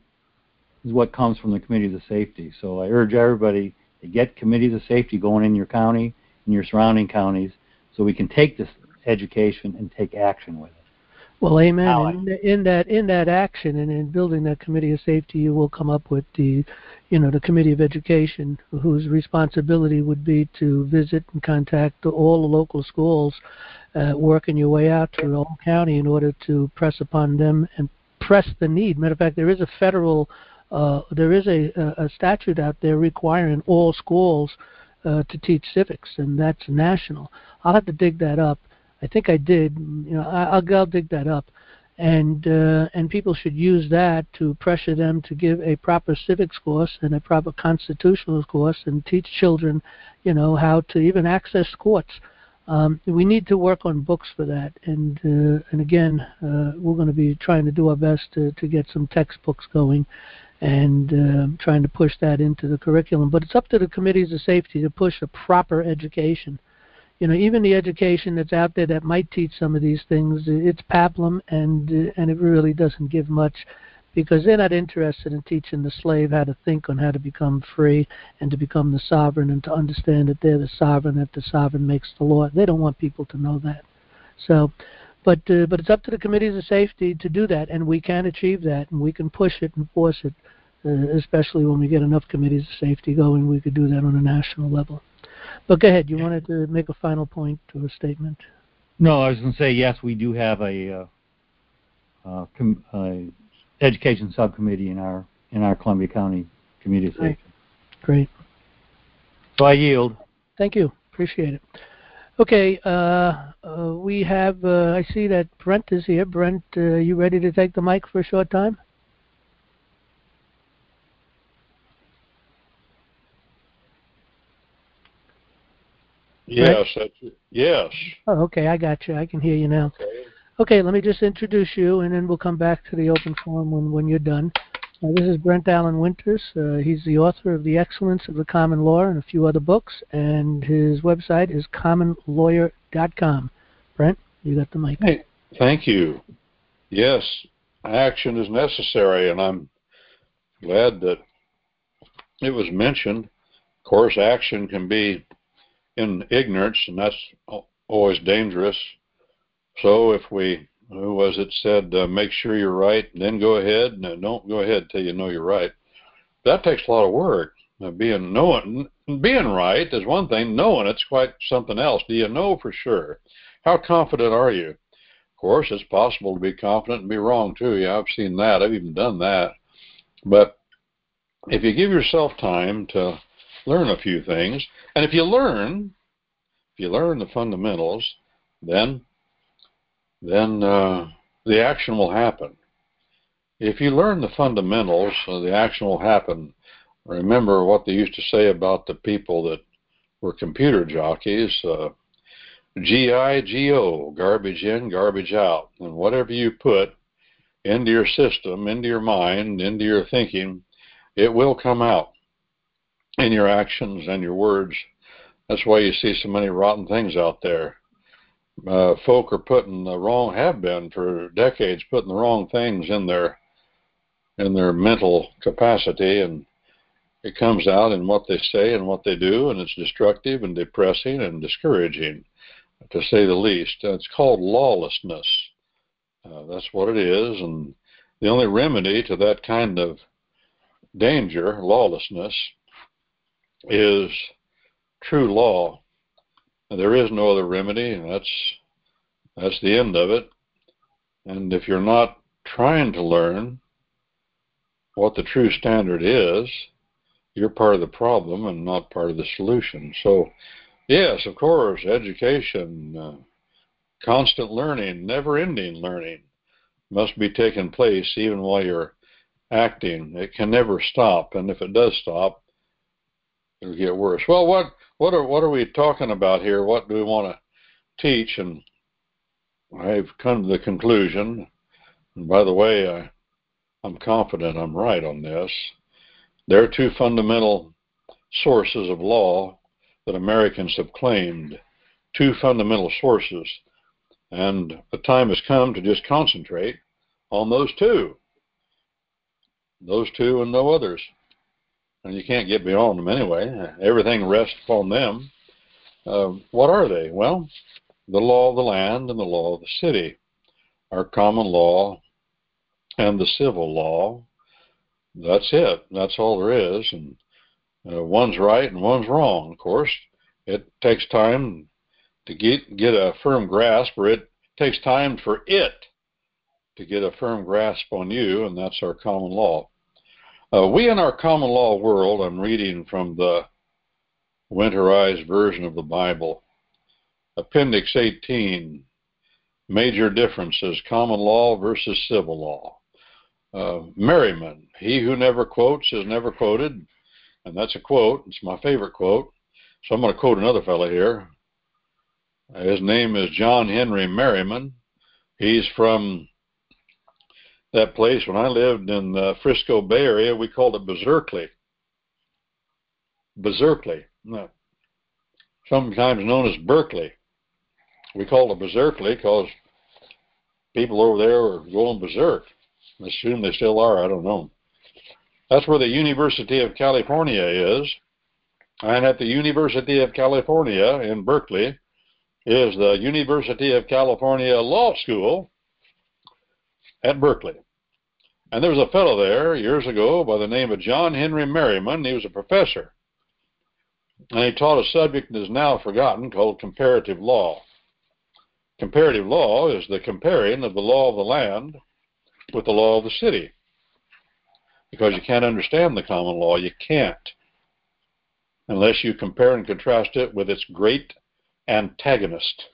is what comes from the Committees of Safety. So I urge everybody to get Committees of Safety going in your county and your surrounding counties so we can take this education and take action with it. Well, amen. In, in that in that action and in building that Committee of Safety, you will come up with the, you know, the Committee of Education, whose responsibility would be to visit and contact all the local schools, uh, working your way out through the whole county in order to press upon them and press the need. Matter of fact, there is a federal, uh, there is a, a statute out there requiring all schools uh, to teach civics, and that's national. I'll have to dig that up. I think I did. You know, I, I'll, I'll dig that up, and uh, and people should use that to pressure them to give a proper civics course and a proper constitutional course and teach children, you know, how to even access courts. Um, we need to work on books for that, and uh, and again, uh, we're going to be trying to do our best to, to get some textbooks going, and uh, trying to push that into the curriculum. But it's up to the Committees of Safety to push a proper education. You know, even the education that's out there that might teach some of these things, it's pablum, and uh, and it really doesn't give much, because they're not interested in teaching the slave how to think on how to become free and to become the sovereign and to understand that they're the sovereign, that the sovereign makes the law. They don't want people to know that. So, but uh, but it's up to the Committees of Safety to do that, and we can achieve that, and we can push it and force it, uh, especially when we get enough Committees of Safety going. We could do that on a national level. But go ahead. You wanted to make a final point or a statement? No, I was going to say, yes, we do have a, uh, uh, com- uh, education subcommittee in our in our Columbia County Community of Safety. Great. So I yield. Thank you. Appreciate it. Okay, uh, uh, we have, uh, I see that Brent is here. Brent, uh, you ready to take the mic for a short time? Yes, that's, yes. Oh, okay, I got you. I can hear you now. Okay. Okay, let me just introduce you, and then we'll come back to the open forum when, when you're done. Uh, this is Brent Allen Winters. Uh, he's the author of The Excellence of the Common Law and a few other books, and his website is common lawyer dot com. Brent, you got the mic. Hey, thank you. Yes, action is necessary, and I'm glad that it was mentioned. Of course, action can be in ignorance, and that's always dangerous. So if we, who was it said, uh, make sure you're right, then go ahead. No, don't go ahead till you know you're right. That takes a lot of work. Uh, being knowing, being right is one thing. Knowing it's quite something else. Do you know for sure? How confident are you? Of course, it's possible to be confident and be wrong too. Yeah, I've seen that. I've even done that. But if you give yourself time to learn a few things, and if you learn, If you learn the fundamentals, then then uh, the action will happen. If you learn the fundamentals, uh, the action will happen. Remember what they used to say about the people that were computer jockeys, uh, G I G O, garbage in, garbage out. And whatever you put into your system, into your mind, into your thinking, it will come out in your actions and your words. That's why you see so many rotten things out there. Uh, folk are putting the wrong, have been for decades, putting the wrong things in their in their mental capacity, and it comes out in what they say and what they do, and it's destructive and depressing and discouraging, to say the least. Uh, it's called lawlessness. Uh, that's what it is, and the only remedy to that kind of danger, lawlessness, is true law. There is no other remedy, and that's that's the end of it. And if you're not trying to learn what the true standard is, you're part of the problem and not part of the solution. So, yes, of course, education, uh, constant learning, never-ending learning must be taking place even while you're acting. It can never stop, and if it does stop, it'll get worse. Well, what what are what are we talking about here? What do we want to teach? And I've come to the conclusion, and by the way, I, I'm confident I'm right on this. There are two fundamental sources of law that Americans have claimed, two fundamental sources, and the time has come to just concentrate on those two, those two and no others. And you can't get beyond them anyway. Everything rests upon them. Uh, what are they? Well, the law of the land and the law of the city, our common law and the civil law. That's it. That's all there is. And uh, one's right and one's wrong. Of course, it takes time to get get a firm grasp, or it takes time for it to get a firm grasp on you, and that's our common law. Uh, we in our common law world, I'm reading from the winterized version of the Bible, Appendix eighteen, Major Differences, Common Law versus Civil Law. Uh, Merriman, he who never quotes is never quoted, and that's a quote. It's my favorite quote. So I'm going to quote another fellow here. His name is John Henry Merriman. He's from that place. When I lived in the Frisco Bay Area, we called it Berkeley. Berkeley. No. Sometimes known as Berkeley. We called it Berkeley because people over there were going berserk. I assume they still are. I don't know. That's where the University of California is. And at the University of California in Berkeley is the University of California Law School at Berkeley. And there was a fellow there years ago by the name of John Henry Merriman. He was a professor. And he taught a subject that is now forgotten called comparative law. Comparative law is the comparing of the law of the land with the law of the city. Because you can't understand the common law. You can't. Unless you compare and contrast it with its great antagonist.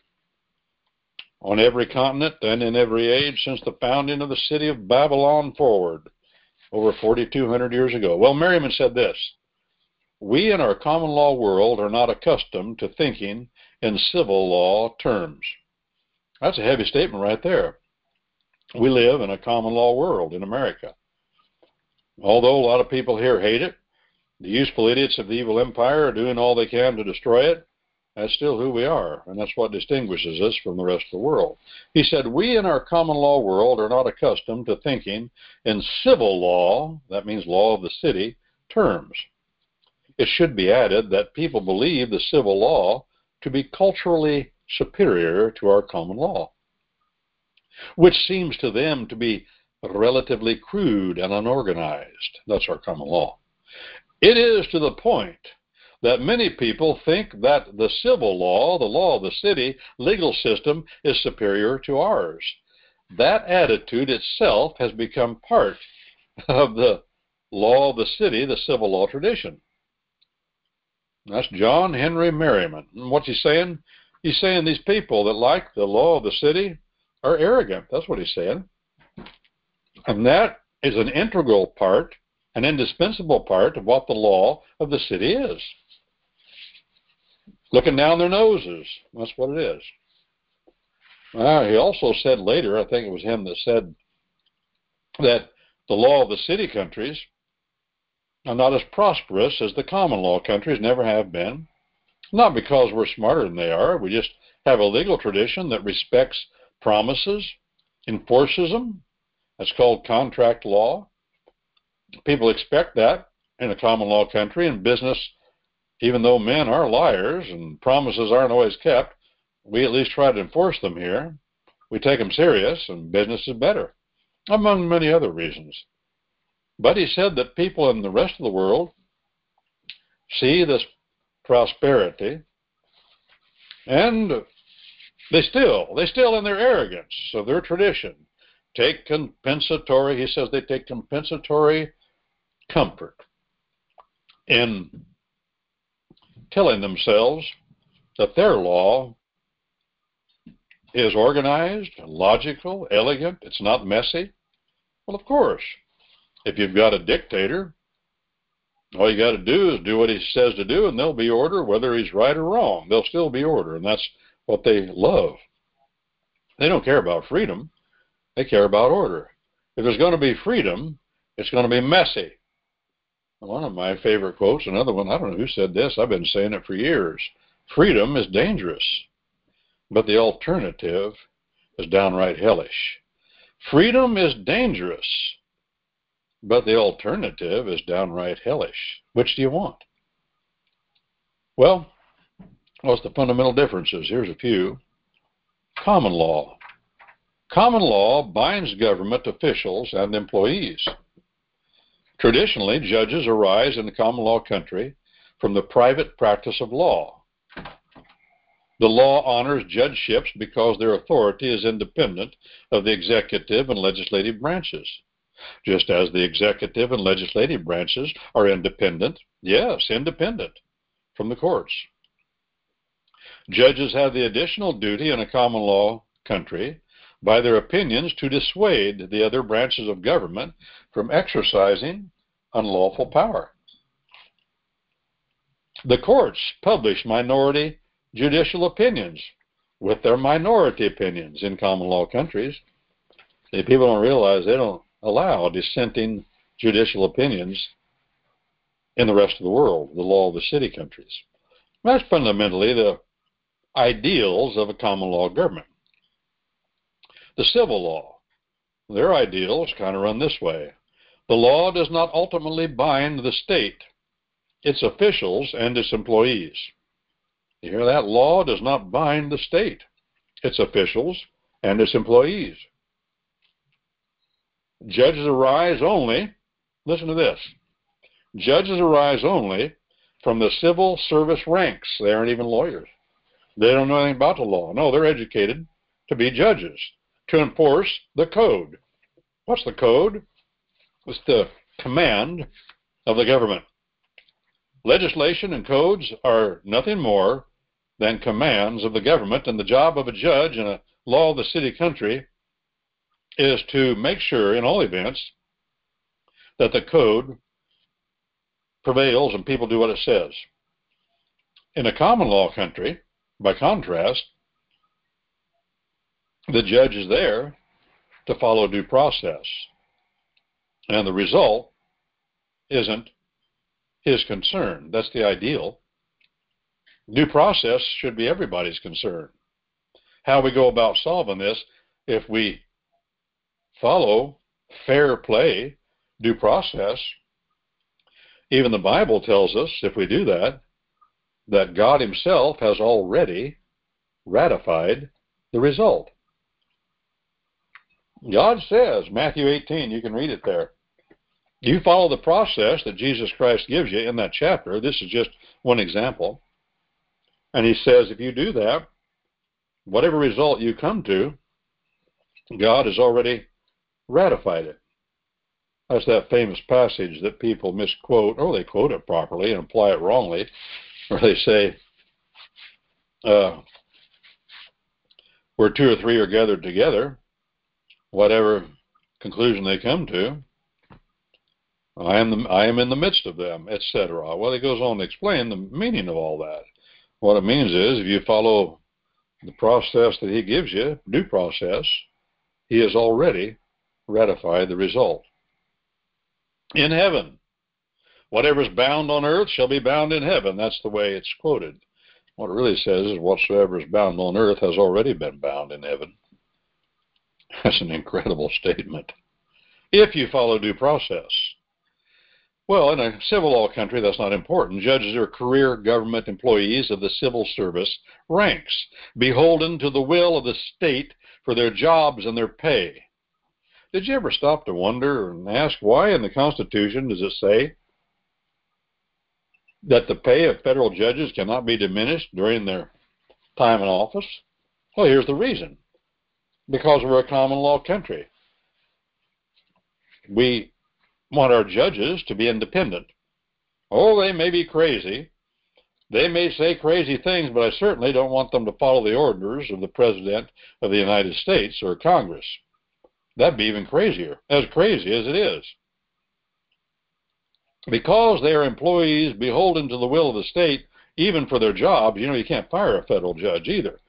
On every continent and in every age since the founding of the city of Babylon forward, over forty-two hundred years ago. Well, Merriman said this: we in our common law world are not accustomed to thinking in civil law terms. That's a heavy statement right there. We live in a common law world in America. Although a lot of people here hate it, the useful idiots of the evil empire are doing all they can to destroy it, that's still who we are, and that's what distinguishes us from the rest of the world. He said, we in our common law world are not accustomed to thinking in civil law, that means law of the city, terms. It should be added that people believe the civil law to be culturally superior to our common law, which seems to them to be relatively crude and unorganized. That's our common law. It is to the point that many people think that the civil law, the law of the city, legal system is superior to ours. That attitude itself has become part of the law of the city, the civil law tradition. That's John Henry Merriman. And what's he saying? He's saying these people that like the law of the city are arrogant. That's what he's saying. And that is an integral part, an indispensable part of what the law of the city is. Looking down their noses. That's what it is. Uh, he also said later, I think it was him that said that the law of the city countries are not as prosperous as the common law countries, never have been. Not because we're smarter than they are. We just have a legal tradition that respects promises, enforces them. That's called contract law. People expect that in a common law country. In business, even though men are liars and promises aren't always kept, we at least try to enforce them here. We take them serious, and business is better, among many other reasons. But he said that people in the rest of the world see this prosperity, and they still, they still in their arrogance of their tradition, take compensatory, he says they take compensatory comfort in telling themselves that their law is organized, logical, elegant, it's not messy. Well, of course, if you've got a dictator, all you got to do is do what he says to do, and there'll be order, whether he's right or wrong. There'll still be order, and that's what they love. They don't care about freedom. They care about order. If there's going to be freedom, it's going to be messy. One of my favorite quotes, another one, I don't know who said this, I've been saying it for years. Freedom is dangerous, but the alternative is downright hellish. Freedom is dangerous, but the alternative is downright hellish. Which do you want? Well, what's the fundamental differences? Here's a few. Common law. Common law binds government officials and employees. Traditionally, judges arise in the common law country from the private practice of law. The law honors judgeships because their authority is independent of the executive and legislative branches. Just as the executive and legislative branches are independent, yes, independent from the courts. Judges have the additional duty in a common law country by their opinions to dissuade the other branches of government from exercising unlawful power. The courts publish minority judicial opinions with their minority opinions in common law countries. The people don't realize they don't allow dissenting judicial opinions in the rest of the world, the law of the city countries. That's fundamentally the ideals of a common law government. The civil law, their ideals kind of run this way. The law does not ultimately bind the state, its officials, and its employees. You hear that? Law does not bind the state, its officials, and its employees. Judges arise only, listen to this, judges arise only from the civil service ranks. They aren't even lawyers. They don't know anything about the law. No, they're educated to be judges, to enforce the code. What's the code? It's the command of the government. Legislation and codes are nothing more than commands of the government, and the job of a judge in a law of the city country is to make sure in all events that the code prevails and people do what it says. In a common law country, by contrast, the judge is there to follow due process, and the result isn't his concern. That's the ideal. Due process should be everybody's concern. How we go about solving this, if we follow fair play, due process, even the Bible tells us, if we do that, that God himself has already ratified the result. God says, Matthew eighteen, you can read it there. You follow the process that Jesus Christ gives you in that chapter. This is just one example. And he says, if you do that, whatever result you come to, God has already ratified it. That's that famous passage that people misquote, or they quote it properly and apply it wrongly. where they say, uh, where two or three are gathered together, whatever conclusion they come to, I am the, I am in the midst of them, et cetera. Well, he goes on to explain the meaning of all that. What it means is, if you follow the process that he gives you, due process, he has already ratified the result. In heaven, whatever is bound on earth shall be bound in heaven. That's the way it's quoted. What it really says is, whatsoever is bound on earth has already been bound in heaven. That's an incredible statement. If you follow due process. Well, in a civil law country, that's not important. Judges are career government employees of the civil service ranks, beholden to the will of the state for their jobs and their pay. Did you ever stop to wonder and ask why in the Constitution does it say that the pay of federal judges cannot be diminished during their time in office? Well, here's the reason. Because we're a common law country. We want our judges to be independent. Oh, they may be crazy. They may say crazy things, but I certainly don't want them to follow the orders of the President of the United States or Congress. That'd be even crazier, as crazy as it is. Because they are employees beholden to the will of the state, even for their jobs, you know, you can't fire a federal judge either.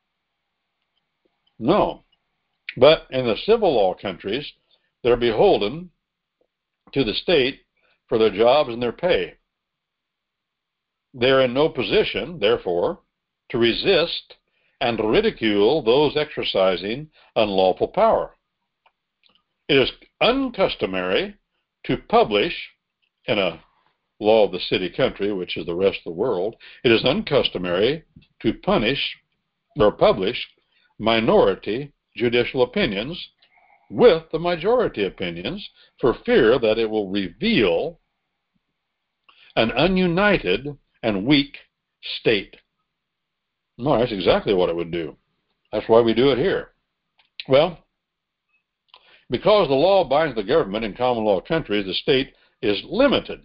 No. But in the civil law countries, they're beholden to the state for their jobs and their pay. They're in no position, therefore, to resist and ridicule those exercising unlawful power. It is uncustomary to publish, in a law of the city country, which is the rest of the world, it is uncustomary to punish or publish minority judicial opinions with the majority opinions for fear that it will reveal an ununited and weak state. No, that's exactly what it would do. That's why we do it here. Well, because the law binds the government in common law countries, the state is limited,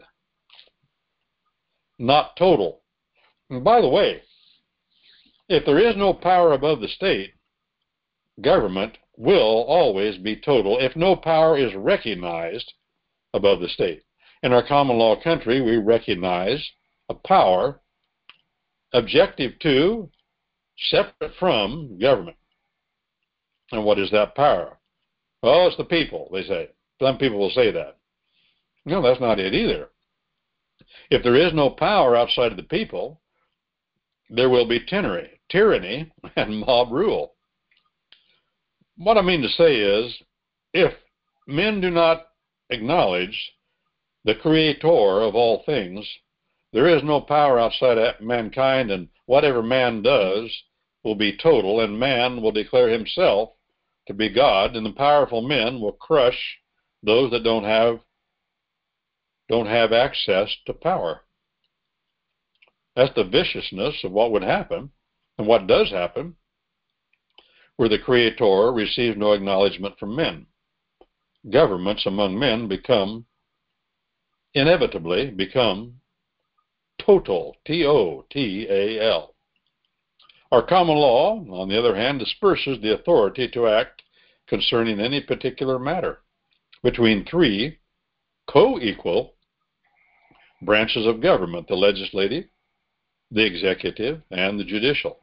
not total. And by the way, if there is no power above the state, government will always be total if no power is recognized above the state. In our common law country, we recognize a power objective to, separate from government. And what is that power? Well, it's the people, they say. Some people will say that. No, that's not it either. If there is no power outside of the people, there will be tyranny, tyranny and mob rule. What I mean to say is, if men do not acknowledge the creator of all things, there is no power outside of mankind, and whatever man does will be total, and man will declare himself to be God, and the powerful men will crush those that don't have don't have access to power. That's the viciousness of what would happen, and what does happen, where the Creator receives no acknowledgement from men. Governments among men become, inevitably become, total, T O T A L. Our common law, on the other hand, disperses the authority to act concerning any particular matter between three co-equal branches of government, the legislative, the executive, and the judicial.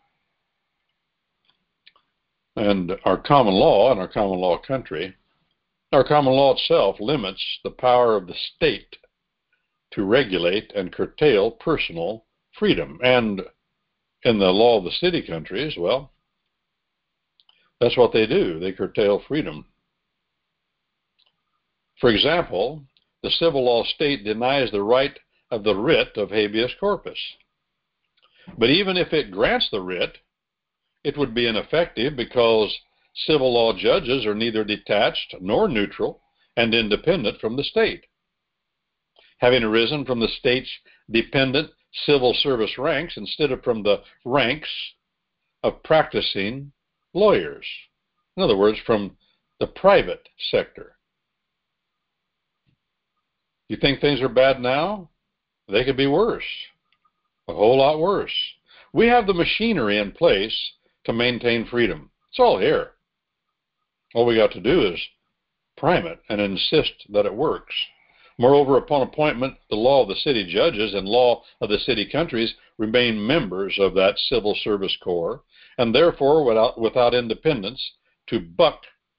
And our common law, in our common law country, our common law itself limits the power of the state to regulate and curtail personal freedom. And in the law of the city countries, well, that's what they do. They curtail freedom. For example, the civil law state denies the right of the writ of habeas corpus. But even if it grants the writ, it would be ineffective because civil law judges are neither detached nor neutral and independent from the state, having arisen from the state's dependent civil service ranks instead of from the ranks of practicing lawyers. In other words, from the private sector. You think things are bad now? They could be worse. A whole lot worse. We have the machinery in place to maintain freedom. It's all here. All we got to do is prime it and insist that it works. Moreover, upon appointment, the law of the city judges and law of the city countries remain members of that civil service corps, and therefore without, without independence to buck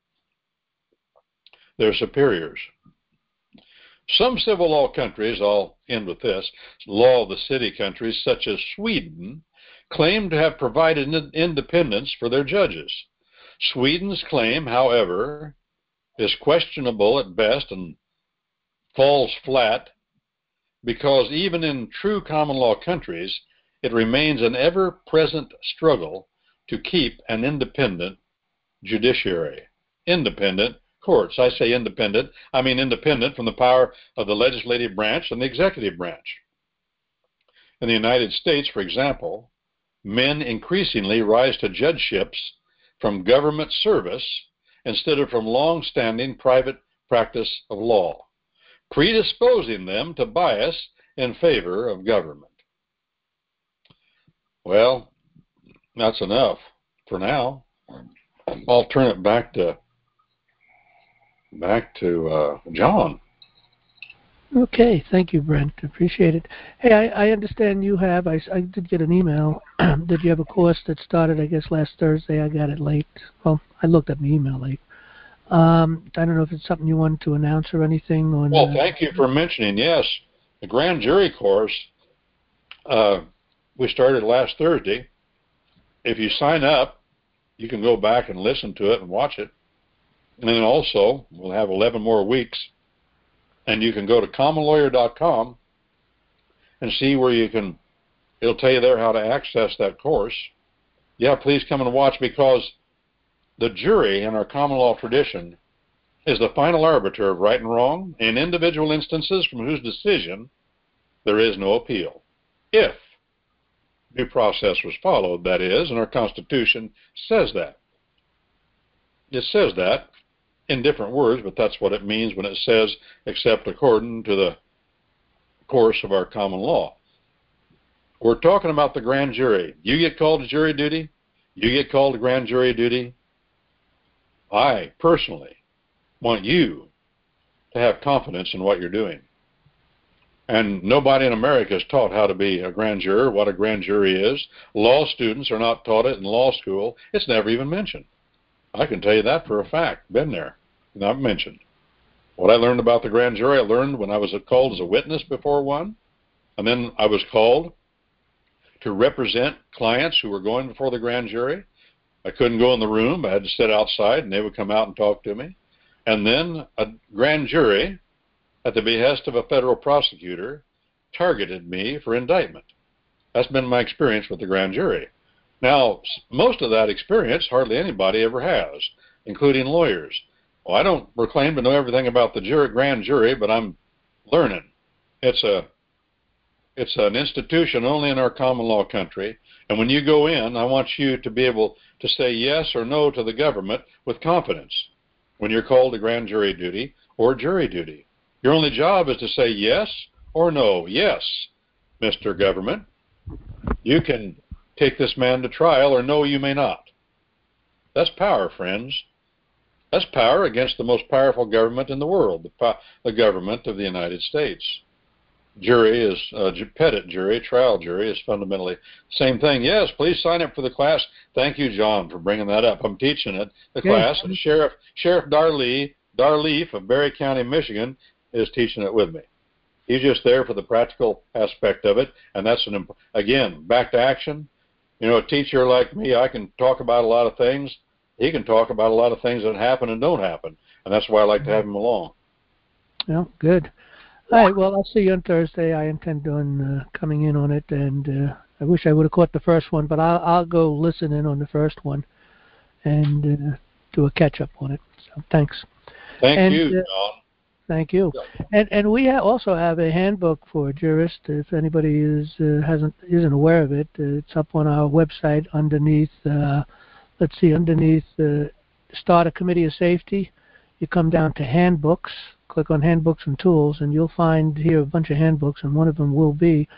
their superiors. Some civil law countries, I'll end with this, law of the city countries such as Sweden, claim to have provided independence for their judges. Sweden's claim, however, is questionable at best and falls flat because even in true common law countries, it remains an ever-present struggle to keep an independent judiciary. Independent courts. I say independent. I mean independent from the power of the legislative branch and the executive branch. In the United States, for example, men increasingly rise to judgeships from government service instead of from long-standing private practice of law, predisposing them to bias in favor of government. Well, that's enough for now. I'll turn it back to back to uh, John. Okay, thank you, Brent. Appreciate it. Hey, I, I understand you have, I, I did get an email that you have a course that started, I guess, last Thursday. I got it late. Well, I looked at my email late. Um, I don't know if it's something you want to announce or anything. On, well, uh, thank you for mentioning, yes. The grand jury course, uh, we started last Thursday. If you sign up, you can go back and listen to it and watch it. And then also, we'll have eleven more weeks. And you can go to common lawyer dot com and see where you can, it'll tell you there how to access that course. Yeah, please come and watch, because the jury in our common law tradition is the final arbiter of right and wrong in individual instances from whose decision there is no appeal. If due process was followed, that is, and our Constitution says that. It says that in different words, but that's what it means when it says, except according to the course of our common law. We're talking about the grand jury. You get called to jury duty. You get called to grand jury duty. I personally want you to have confidence in what you're doing. And nobody in America is taught how to be a grand juror, what a grand jury is. Law students are not taught it in law school. It's never even mentioned. I can tell you that for a fact. Been there. Not mentioned. What I learned about the grand jury, I learned when I was called as a witness before one. And then I was called to represent clients who were going before the grand jury. I couldn't go in the room. I had to sit outside, and they would come out and talk to me. And then a grand jury, at the behest of a federal prosecutor, targeted me for indictment. That's been my experience with the grand jury. Now, most of that experience hardly anybody ever has, including lawyers. Well, I don't proclaim to know everything about the jury, grand jury, but I'm learning. It's a It's an institution only in our common law country, and when you go in, I want you to be able to say yes or no to the government with confidence when you're called to grand jury duty or jury duty. Your only job is to say yes or no. Yes, Mister Government, you can take this man to trial, or no, you may not. That's power, friends. That's power against the most powerful government in the world, the, the government of the United States. Jury is uh, pettit jury, trial jury is fundamentally the same thing. Yes, please sign up for the class. Thank you, John, for bringing that up. I'm teaching it, the yes. class, and Sheriff Sheriff Darlee, Darleaf of Berry County, Michigan, is teaching it with me. He's just there for the practical aspect of it, and that's an imp- again back to action. You know, a teacher like me, I can talk about a lot of things. He can talk about a lot of things that happen and don't happen, and that's why I like to have him along. Well, good. All right, well, I'll see you on Thursday. I intend on uh, coming in on it, and uh, I wish I would have caught the first one, but I'll, I'll go listen in on the first one and uh, do a catch-up on it. So thanks. Thank and, you, uh, John. Thank you. And and we ha- also have a handbook for jurists. If anybody is uh, hasn't isn't aware of it, uh, it's up on our website underneath. Uh, let's see, underneath uh, Start a Committee of Safety. You come down to Handbooks. Click on Handbooks and Tools, and you'll find here a bunch of handbooks, and one of them will be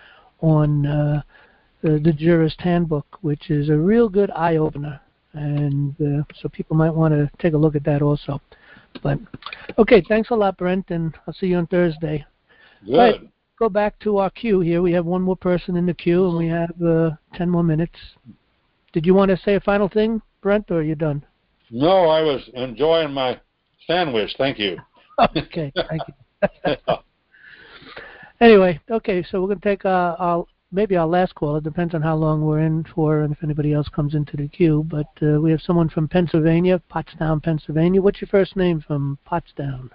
on uh, the, the Jurist Handbook, which is a real good eye-opener. And uh, so people might want to take a look at that also. But okay, thanks a lot, Brent, and I'll see you on Thursday. Good. Right, go back to our queue here. We have one more person in the queue, and we have uh, ten more minutes. Did you want to say a final thing, Brent, or are you done? No, I was enjoying my sandwich. Thank you. Okay, thank you. Anyway, okay, so we're going to take uh, our maybe our last call. It depends on how long we're in for and if anybody else comes into the queue. But uh, we have someone from Pennsylvania, Pottstown, Pennsylvania. What's your first name from Pottstown?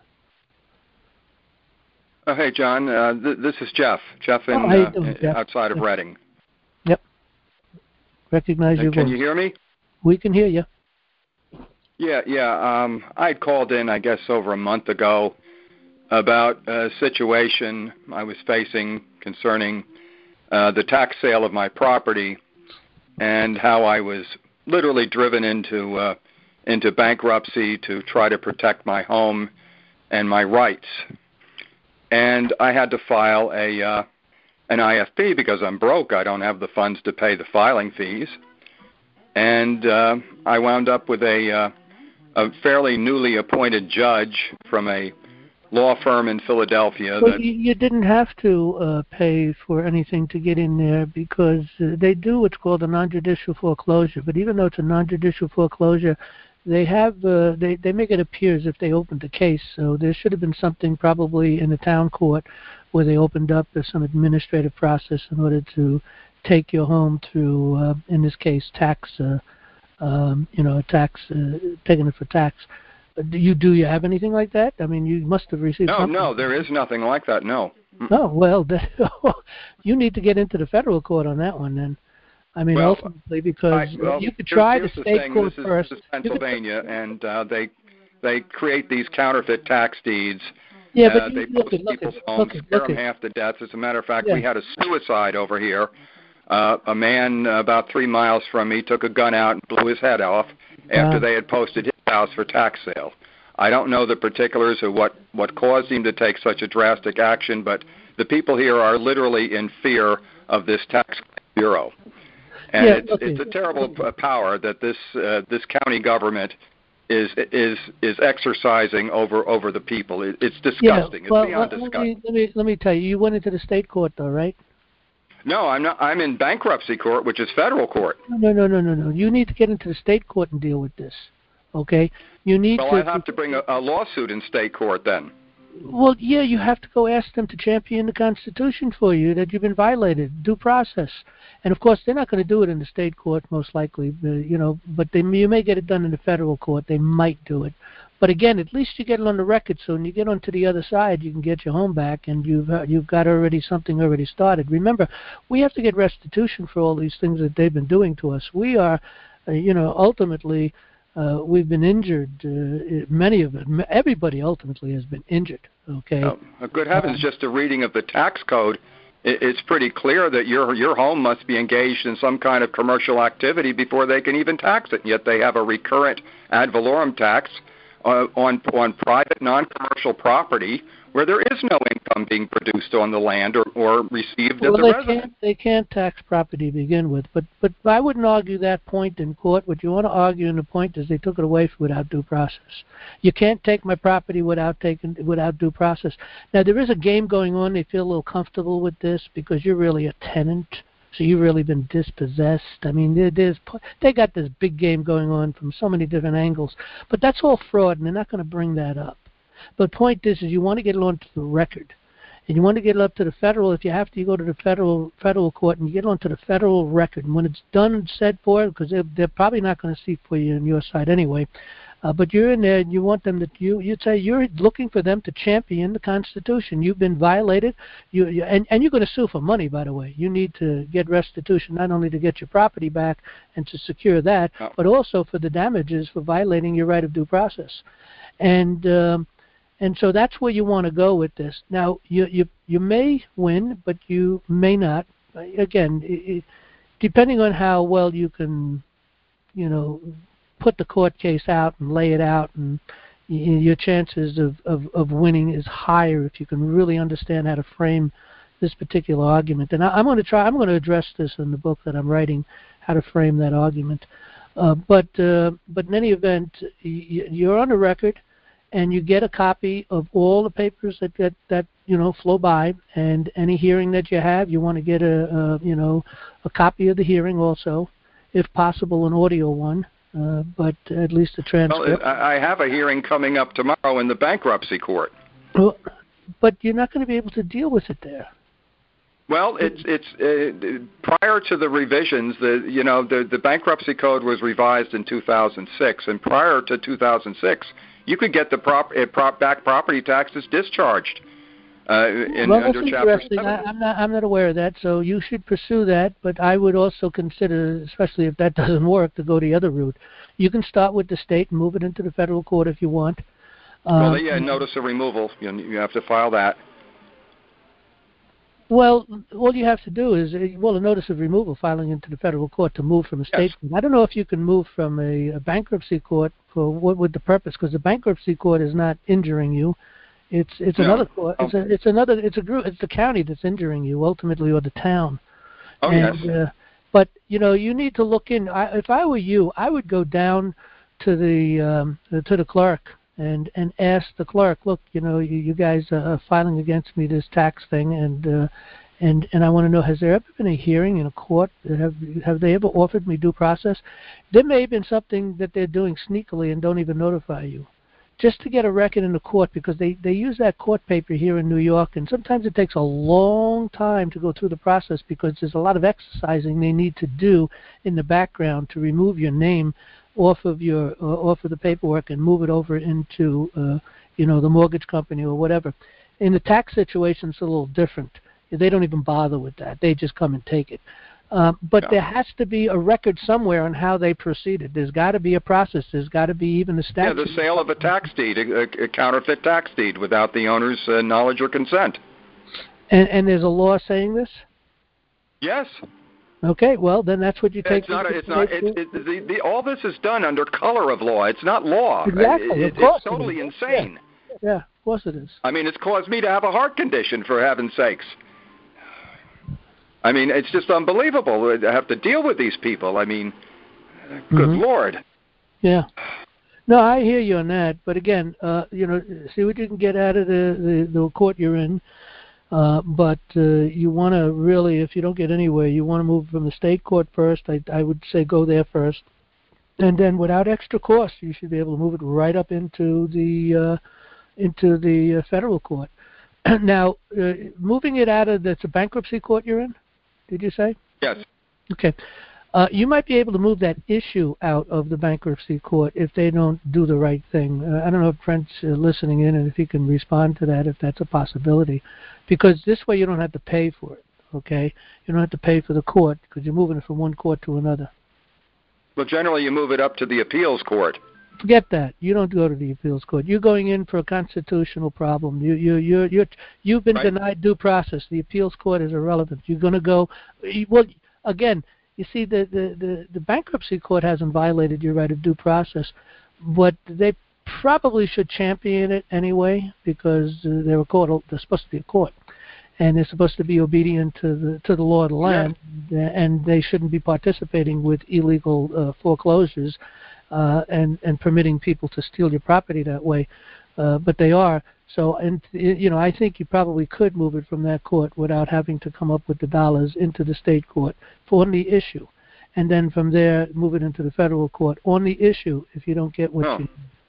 Oh, hey, John. Uh, th- this is Jeff. Jeff in, oh, how you uh, doing, Jeff? outside of Yep. Reading. Yep. Recognize Uh, your can voice. you hear me? We can hear you. Yeah, yeah. Um, I had called in, I guess, over a month ago about a situation I was facing concerning uh, the tax sale of my property and how I was literally driven into uh, into bankruptcy to try to protect my home and my rights. And I had to file a uh, an I F P because I'm broke. I don't have the funds to pay the filing fees. And uh, I wound up with a, uh, a fairly newly appointed judge from a law firm in Philadelphia. Well, that you, you didn't have to uh, pay for anything to get in there because uh, they do what's called a non-judicial foreclosure. But even though it's a non-judicial foreclosure, they have uh, they they make it appear as if they opened a case. So there should have been something probably in the town court where they opened up some administrative process in order to take your home through, uh, in this case, tax. Uh, um, you know, tax uh, taking it for tax. Do you do you have anything like that? I mean, you must have received no, something. no, there is nothing like that. No. Oh well, you need to get into the federal court on that one then. I mean, well, ultimately, because I, well, you could try here's the the state thing. court this is, first. This is Pennsylvania, and uh, they they create these counterfeit tax deeds. Yeah, uh, but they you, look post at, look people's at, homes, look at, scare look them at. half to death. As a matter of fact, Yeah. we had a suicide over here. Uh, a man uh, about three miles from me took a gun out and blew his head off after Wow. they had posted his house for tax sale. I don't know the particulars of what, what caused him to take such a drastic action, but the people here are literally in fear of this tax bureau. And Yeah, it's, okay. it's a terrible p- power that this uh, this county government is is is exercising over over the people. It, it's disgusting. Yeah, well, it's beyond let, disgusting. me, let me let me tell you. You went into the state court, though, right? No, I'm not. I'm in bankruptcy court, which is federal court. No, no, no, no, no. You need to get into the state court and deal with this. Okay? You need Well, to. I have to bring a, a lawsuit in state court then. Well, yeah, you have to go ask them to champion the Constitution for you, that you've been violated, due process. And, of course, they're not going to do it in the state court, most likely, uh, you know, but they, you may get it done in the federal court. They might do it. But, again, at least you get it on the record, so when you get onto the other side, you can get your home back, and you've uh, you've got already something already started. Remember, we have to get restitution for all these things that they've been doing to us. We are, uh, you know, ultimately... Uh, we've been injured. Uh, many of it. Everybody ultimately has been injured. Okay. Oh, good heavens! Um, just a reading of the tax code, it, it's pretty clear that your your home must be engaged in some kind of commercial activity before they can even tax it. And yet they have a recurrent ad valorem tax uh, on on private, non-commercial property where there is no income being produced on the land or, or received well, at the they resident. can't. They can't tax property to begin with. But but I wouldn't argue that point in court. What you want to argue in the point is they took it away without due process. You can't take my property without taking without due process. Now there is a game going on. They feel a little comfortable with this because you're really a tenant. So you've really been dispossessed. I mean, there, there's they got this big game going on from so many different angles. But that's all fraud, and they're not going to bring that up. But point is, is you want to get it onto the record, and you want to get it up to the federal. If you have to, you go to the federal federal court and you get it onto the federal record. And when it's done and said for, because they're, they're probably not going to see for you on your side anyway. Uh, but you're in there, and you want them to. You you'd say you're looking for them to champion the Constitution. You've been violated. You, you and and you're going to sue for money, by the way. You need to get restitution not only to get your property back and to secure that, Oh. but also for the damages for violating your right of due process. And um, And so that's where you want to go with this. Now, you you you may win, but you may not. Again, it, depending on how well you can, you know, put the court case out and lay it out, and y- your chances of, of, of winning is higher if you can really understand how to frame this particular argument. And I, I'm going to try. I'm going to address this in the book that I'm writing, how to frame that argument. Uh, but uh, but in any event, y- you're on the record, and you get a copy of all the papers that, that that you know flow by, and any hearing that you have, you want to get a, a you know a copy of the hearing also, if possible, an audio one, uh, but at least a transcript. Well, I have a hearing coming up tomorrow in the bankruptcy court. Well, but you're not going to be able to deal with it there. Well, it's it's uh, prior to the revisions. The you know the the bankruptcy code was revised in two thousand six, and prior to two thousand six, you could get the prop, uh, prop back property taxes discharged uh, in well, under that's Chapter interesting. seven. I, I'm not I'm not aware of that, so you should pursue that. But I would also consider, especially if that doesn't work, to go the other route. You can start with the state and move it into the federal court if you want. Well, Um, the uh, notice of removal, you, you have to file that. Well, all you have to do is, well, a notice of removal filing into the federal court to move from a state Yes. court. I don't know if you can move from a, a bankruptcy court for what would the purpose, because the bankruptcy court is not injuring you. It's it's No. another court. It's a it's another it's a group. It's the county that's injuring you ultimately, or the town. Oh, and, yes. Uh, but you know, you need to look in. I, if I were you, I would go down to the um, to the clerk and and ask the clerk, look, you know, you, you guys are filing against me this tax thing, and uh, and and I want to know, has there ever been a hearing in a court? Have have they ever offered me due process? There may have been something that they're doing sneakily and don't even notify you, just to get a record in the court, because they they use that court paper here in New York, and sometimes it takes a long time to go through the process because there's a lot of exercising they need to do in the background to remove your name off of your uh, off of the paperwork and move it over into uh, you know the mortgage company or whatever. In the tax situation, it's a little different. They don't even bother with that. They just come and take it. Um, but Yeah. there has to be a record somewhere on how they proceeded. There's got to be a process. There's got to be even a statute. Yeah, the sale of a tax deed, a, a counterfeit tax deed, without the owner's uh, knowledge or consent. And, and there's a law saying this? Yes. Okay, well, then that's what you take. It's not. A, it's not. It's, it, the, the, all this is done under color of law. It's not law. Exactly. It, of course it's totally it is. insane. Yeah. yeah, of course it is. I mean, it's caused me to have a heart condition, for heaven's sakes. I mean, it's just unbelievable to have to deal with these people. I mean, good Mhm. Lord. Yeah. No, I hear you on that. But again, uh, you know, see what you can get out of the, the, the court you're in. Uh, but uh, you want to really, if you don't get anywhere, you want to move from the state court first. I, I would say go there first. And then without extra cost, you should be able to move it right up into the uh, into the uh, federal court. Now, uh, moving it out of, that's a bankruptcy court you're in, did you say? Yes. Okay. Uh, you might be able to move that issue out of the bankruptcy court if they don't do the right thing. Uh, I don't know if Brent's uh, listening in and if he can respond to that, if that's a possibility. Because this way you don't have to pay for it, okay? You don't have to pay for the court because you're moving it from one court to another. Well, generally you move it up to the appeals court. Forget that. You don't go to the appeals court. You're going in for a constitutional problem. You you you you you've been Right. denied due process. The appeals court is irrelevant. You're going to go. Well, again, you see, the, the the the bankruptcy court hasn't violated your right of due process, but they probably should champion it anyway because uh, they're a court. They're supposed to be a court, and they're supposed to be obedient to the to the law of the land, yeah. and they shouldn't be participating with illegal uh, foreclosures. Uh, and, and permitting people to steal your property that way, uh, but they are. So, and you know, I think you probably could move it from that court without having to come up with the dollars into the state court for the issue, and then from there move it into the federal court on the issue if you don't get what Oh. you.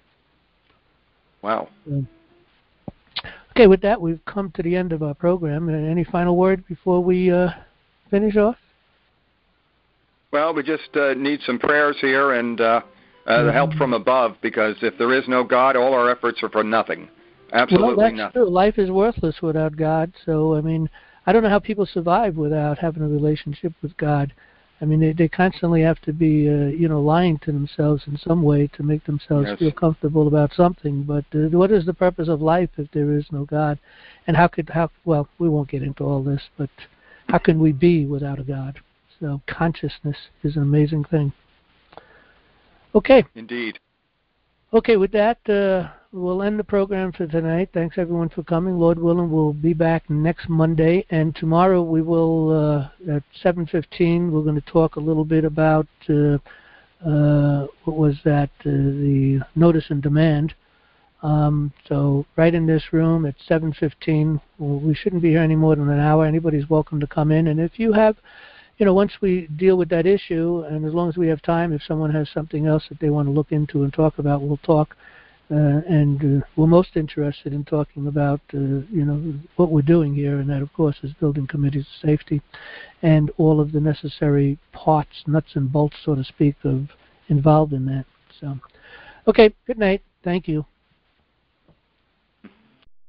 Wow. So, okay, with that, we've come to the end of our program. Any final word before we uh, finish off? Well, we just uh, need some prayers here and uh, uh, the help from above, because if there is no God, all our efforts are for nothing. Absolutely well, that's nothing. true. Life is worthless without God. So, I mean, I don't know how people survive without having a relationship with God. I mean, they, they constantly have to be, uh, you know, lying to themselves in some way to make themselves Yes. feel comfortable about something. But uh, what is the purpose of life if there is no God? And how could, how, well, we won't get into all this, but how can we be without a God? So consciousness is an amazing thing. Okay. Indeed. Okay, with that, uh, we'll end the program for tonight. Thanks, everyone, for coming. Lord willing, we'll be back next Monday. And tomorrow we will, uh, at seven fifteen, we're going to talk a little bit about, uh, uh, what was that, uh, the notice and demand. Um, so right in this room at seven fifteen, well, we shouldn't be here any more than an hour. Anybody's welcome to come in. And if you have, you know, once we deal with that issue, and as long as we have time, if someone has something else that they want to look into and talk about, we'll talk. Uh, and uh, we're most interested in talking about, uh, you know, what we're doing here, and that, of course, is building committees of safety and all of the necessary parts, nuts and bolts, so to speak, of involved in that. So, okay, good night. Thank you.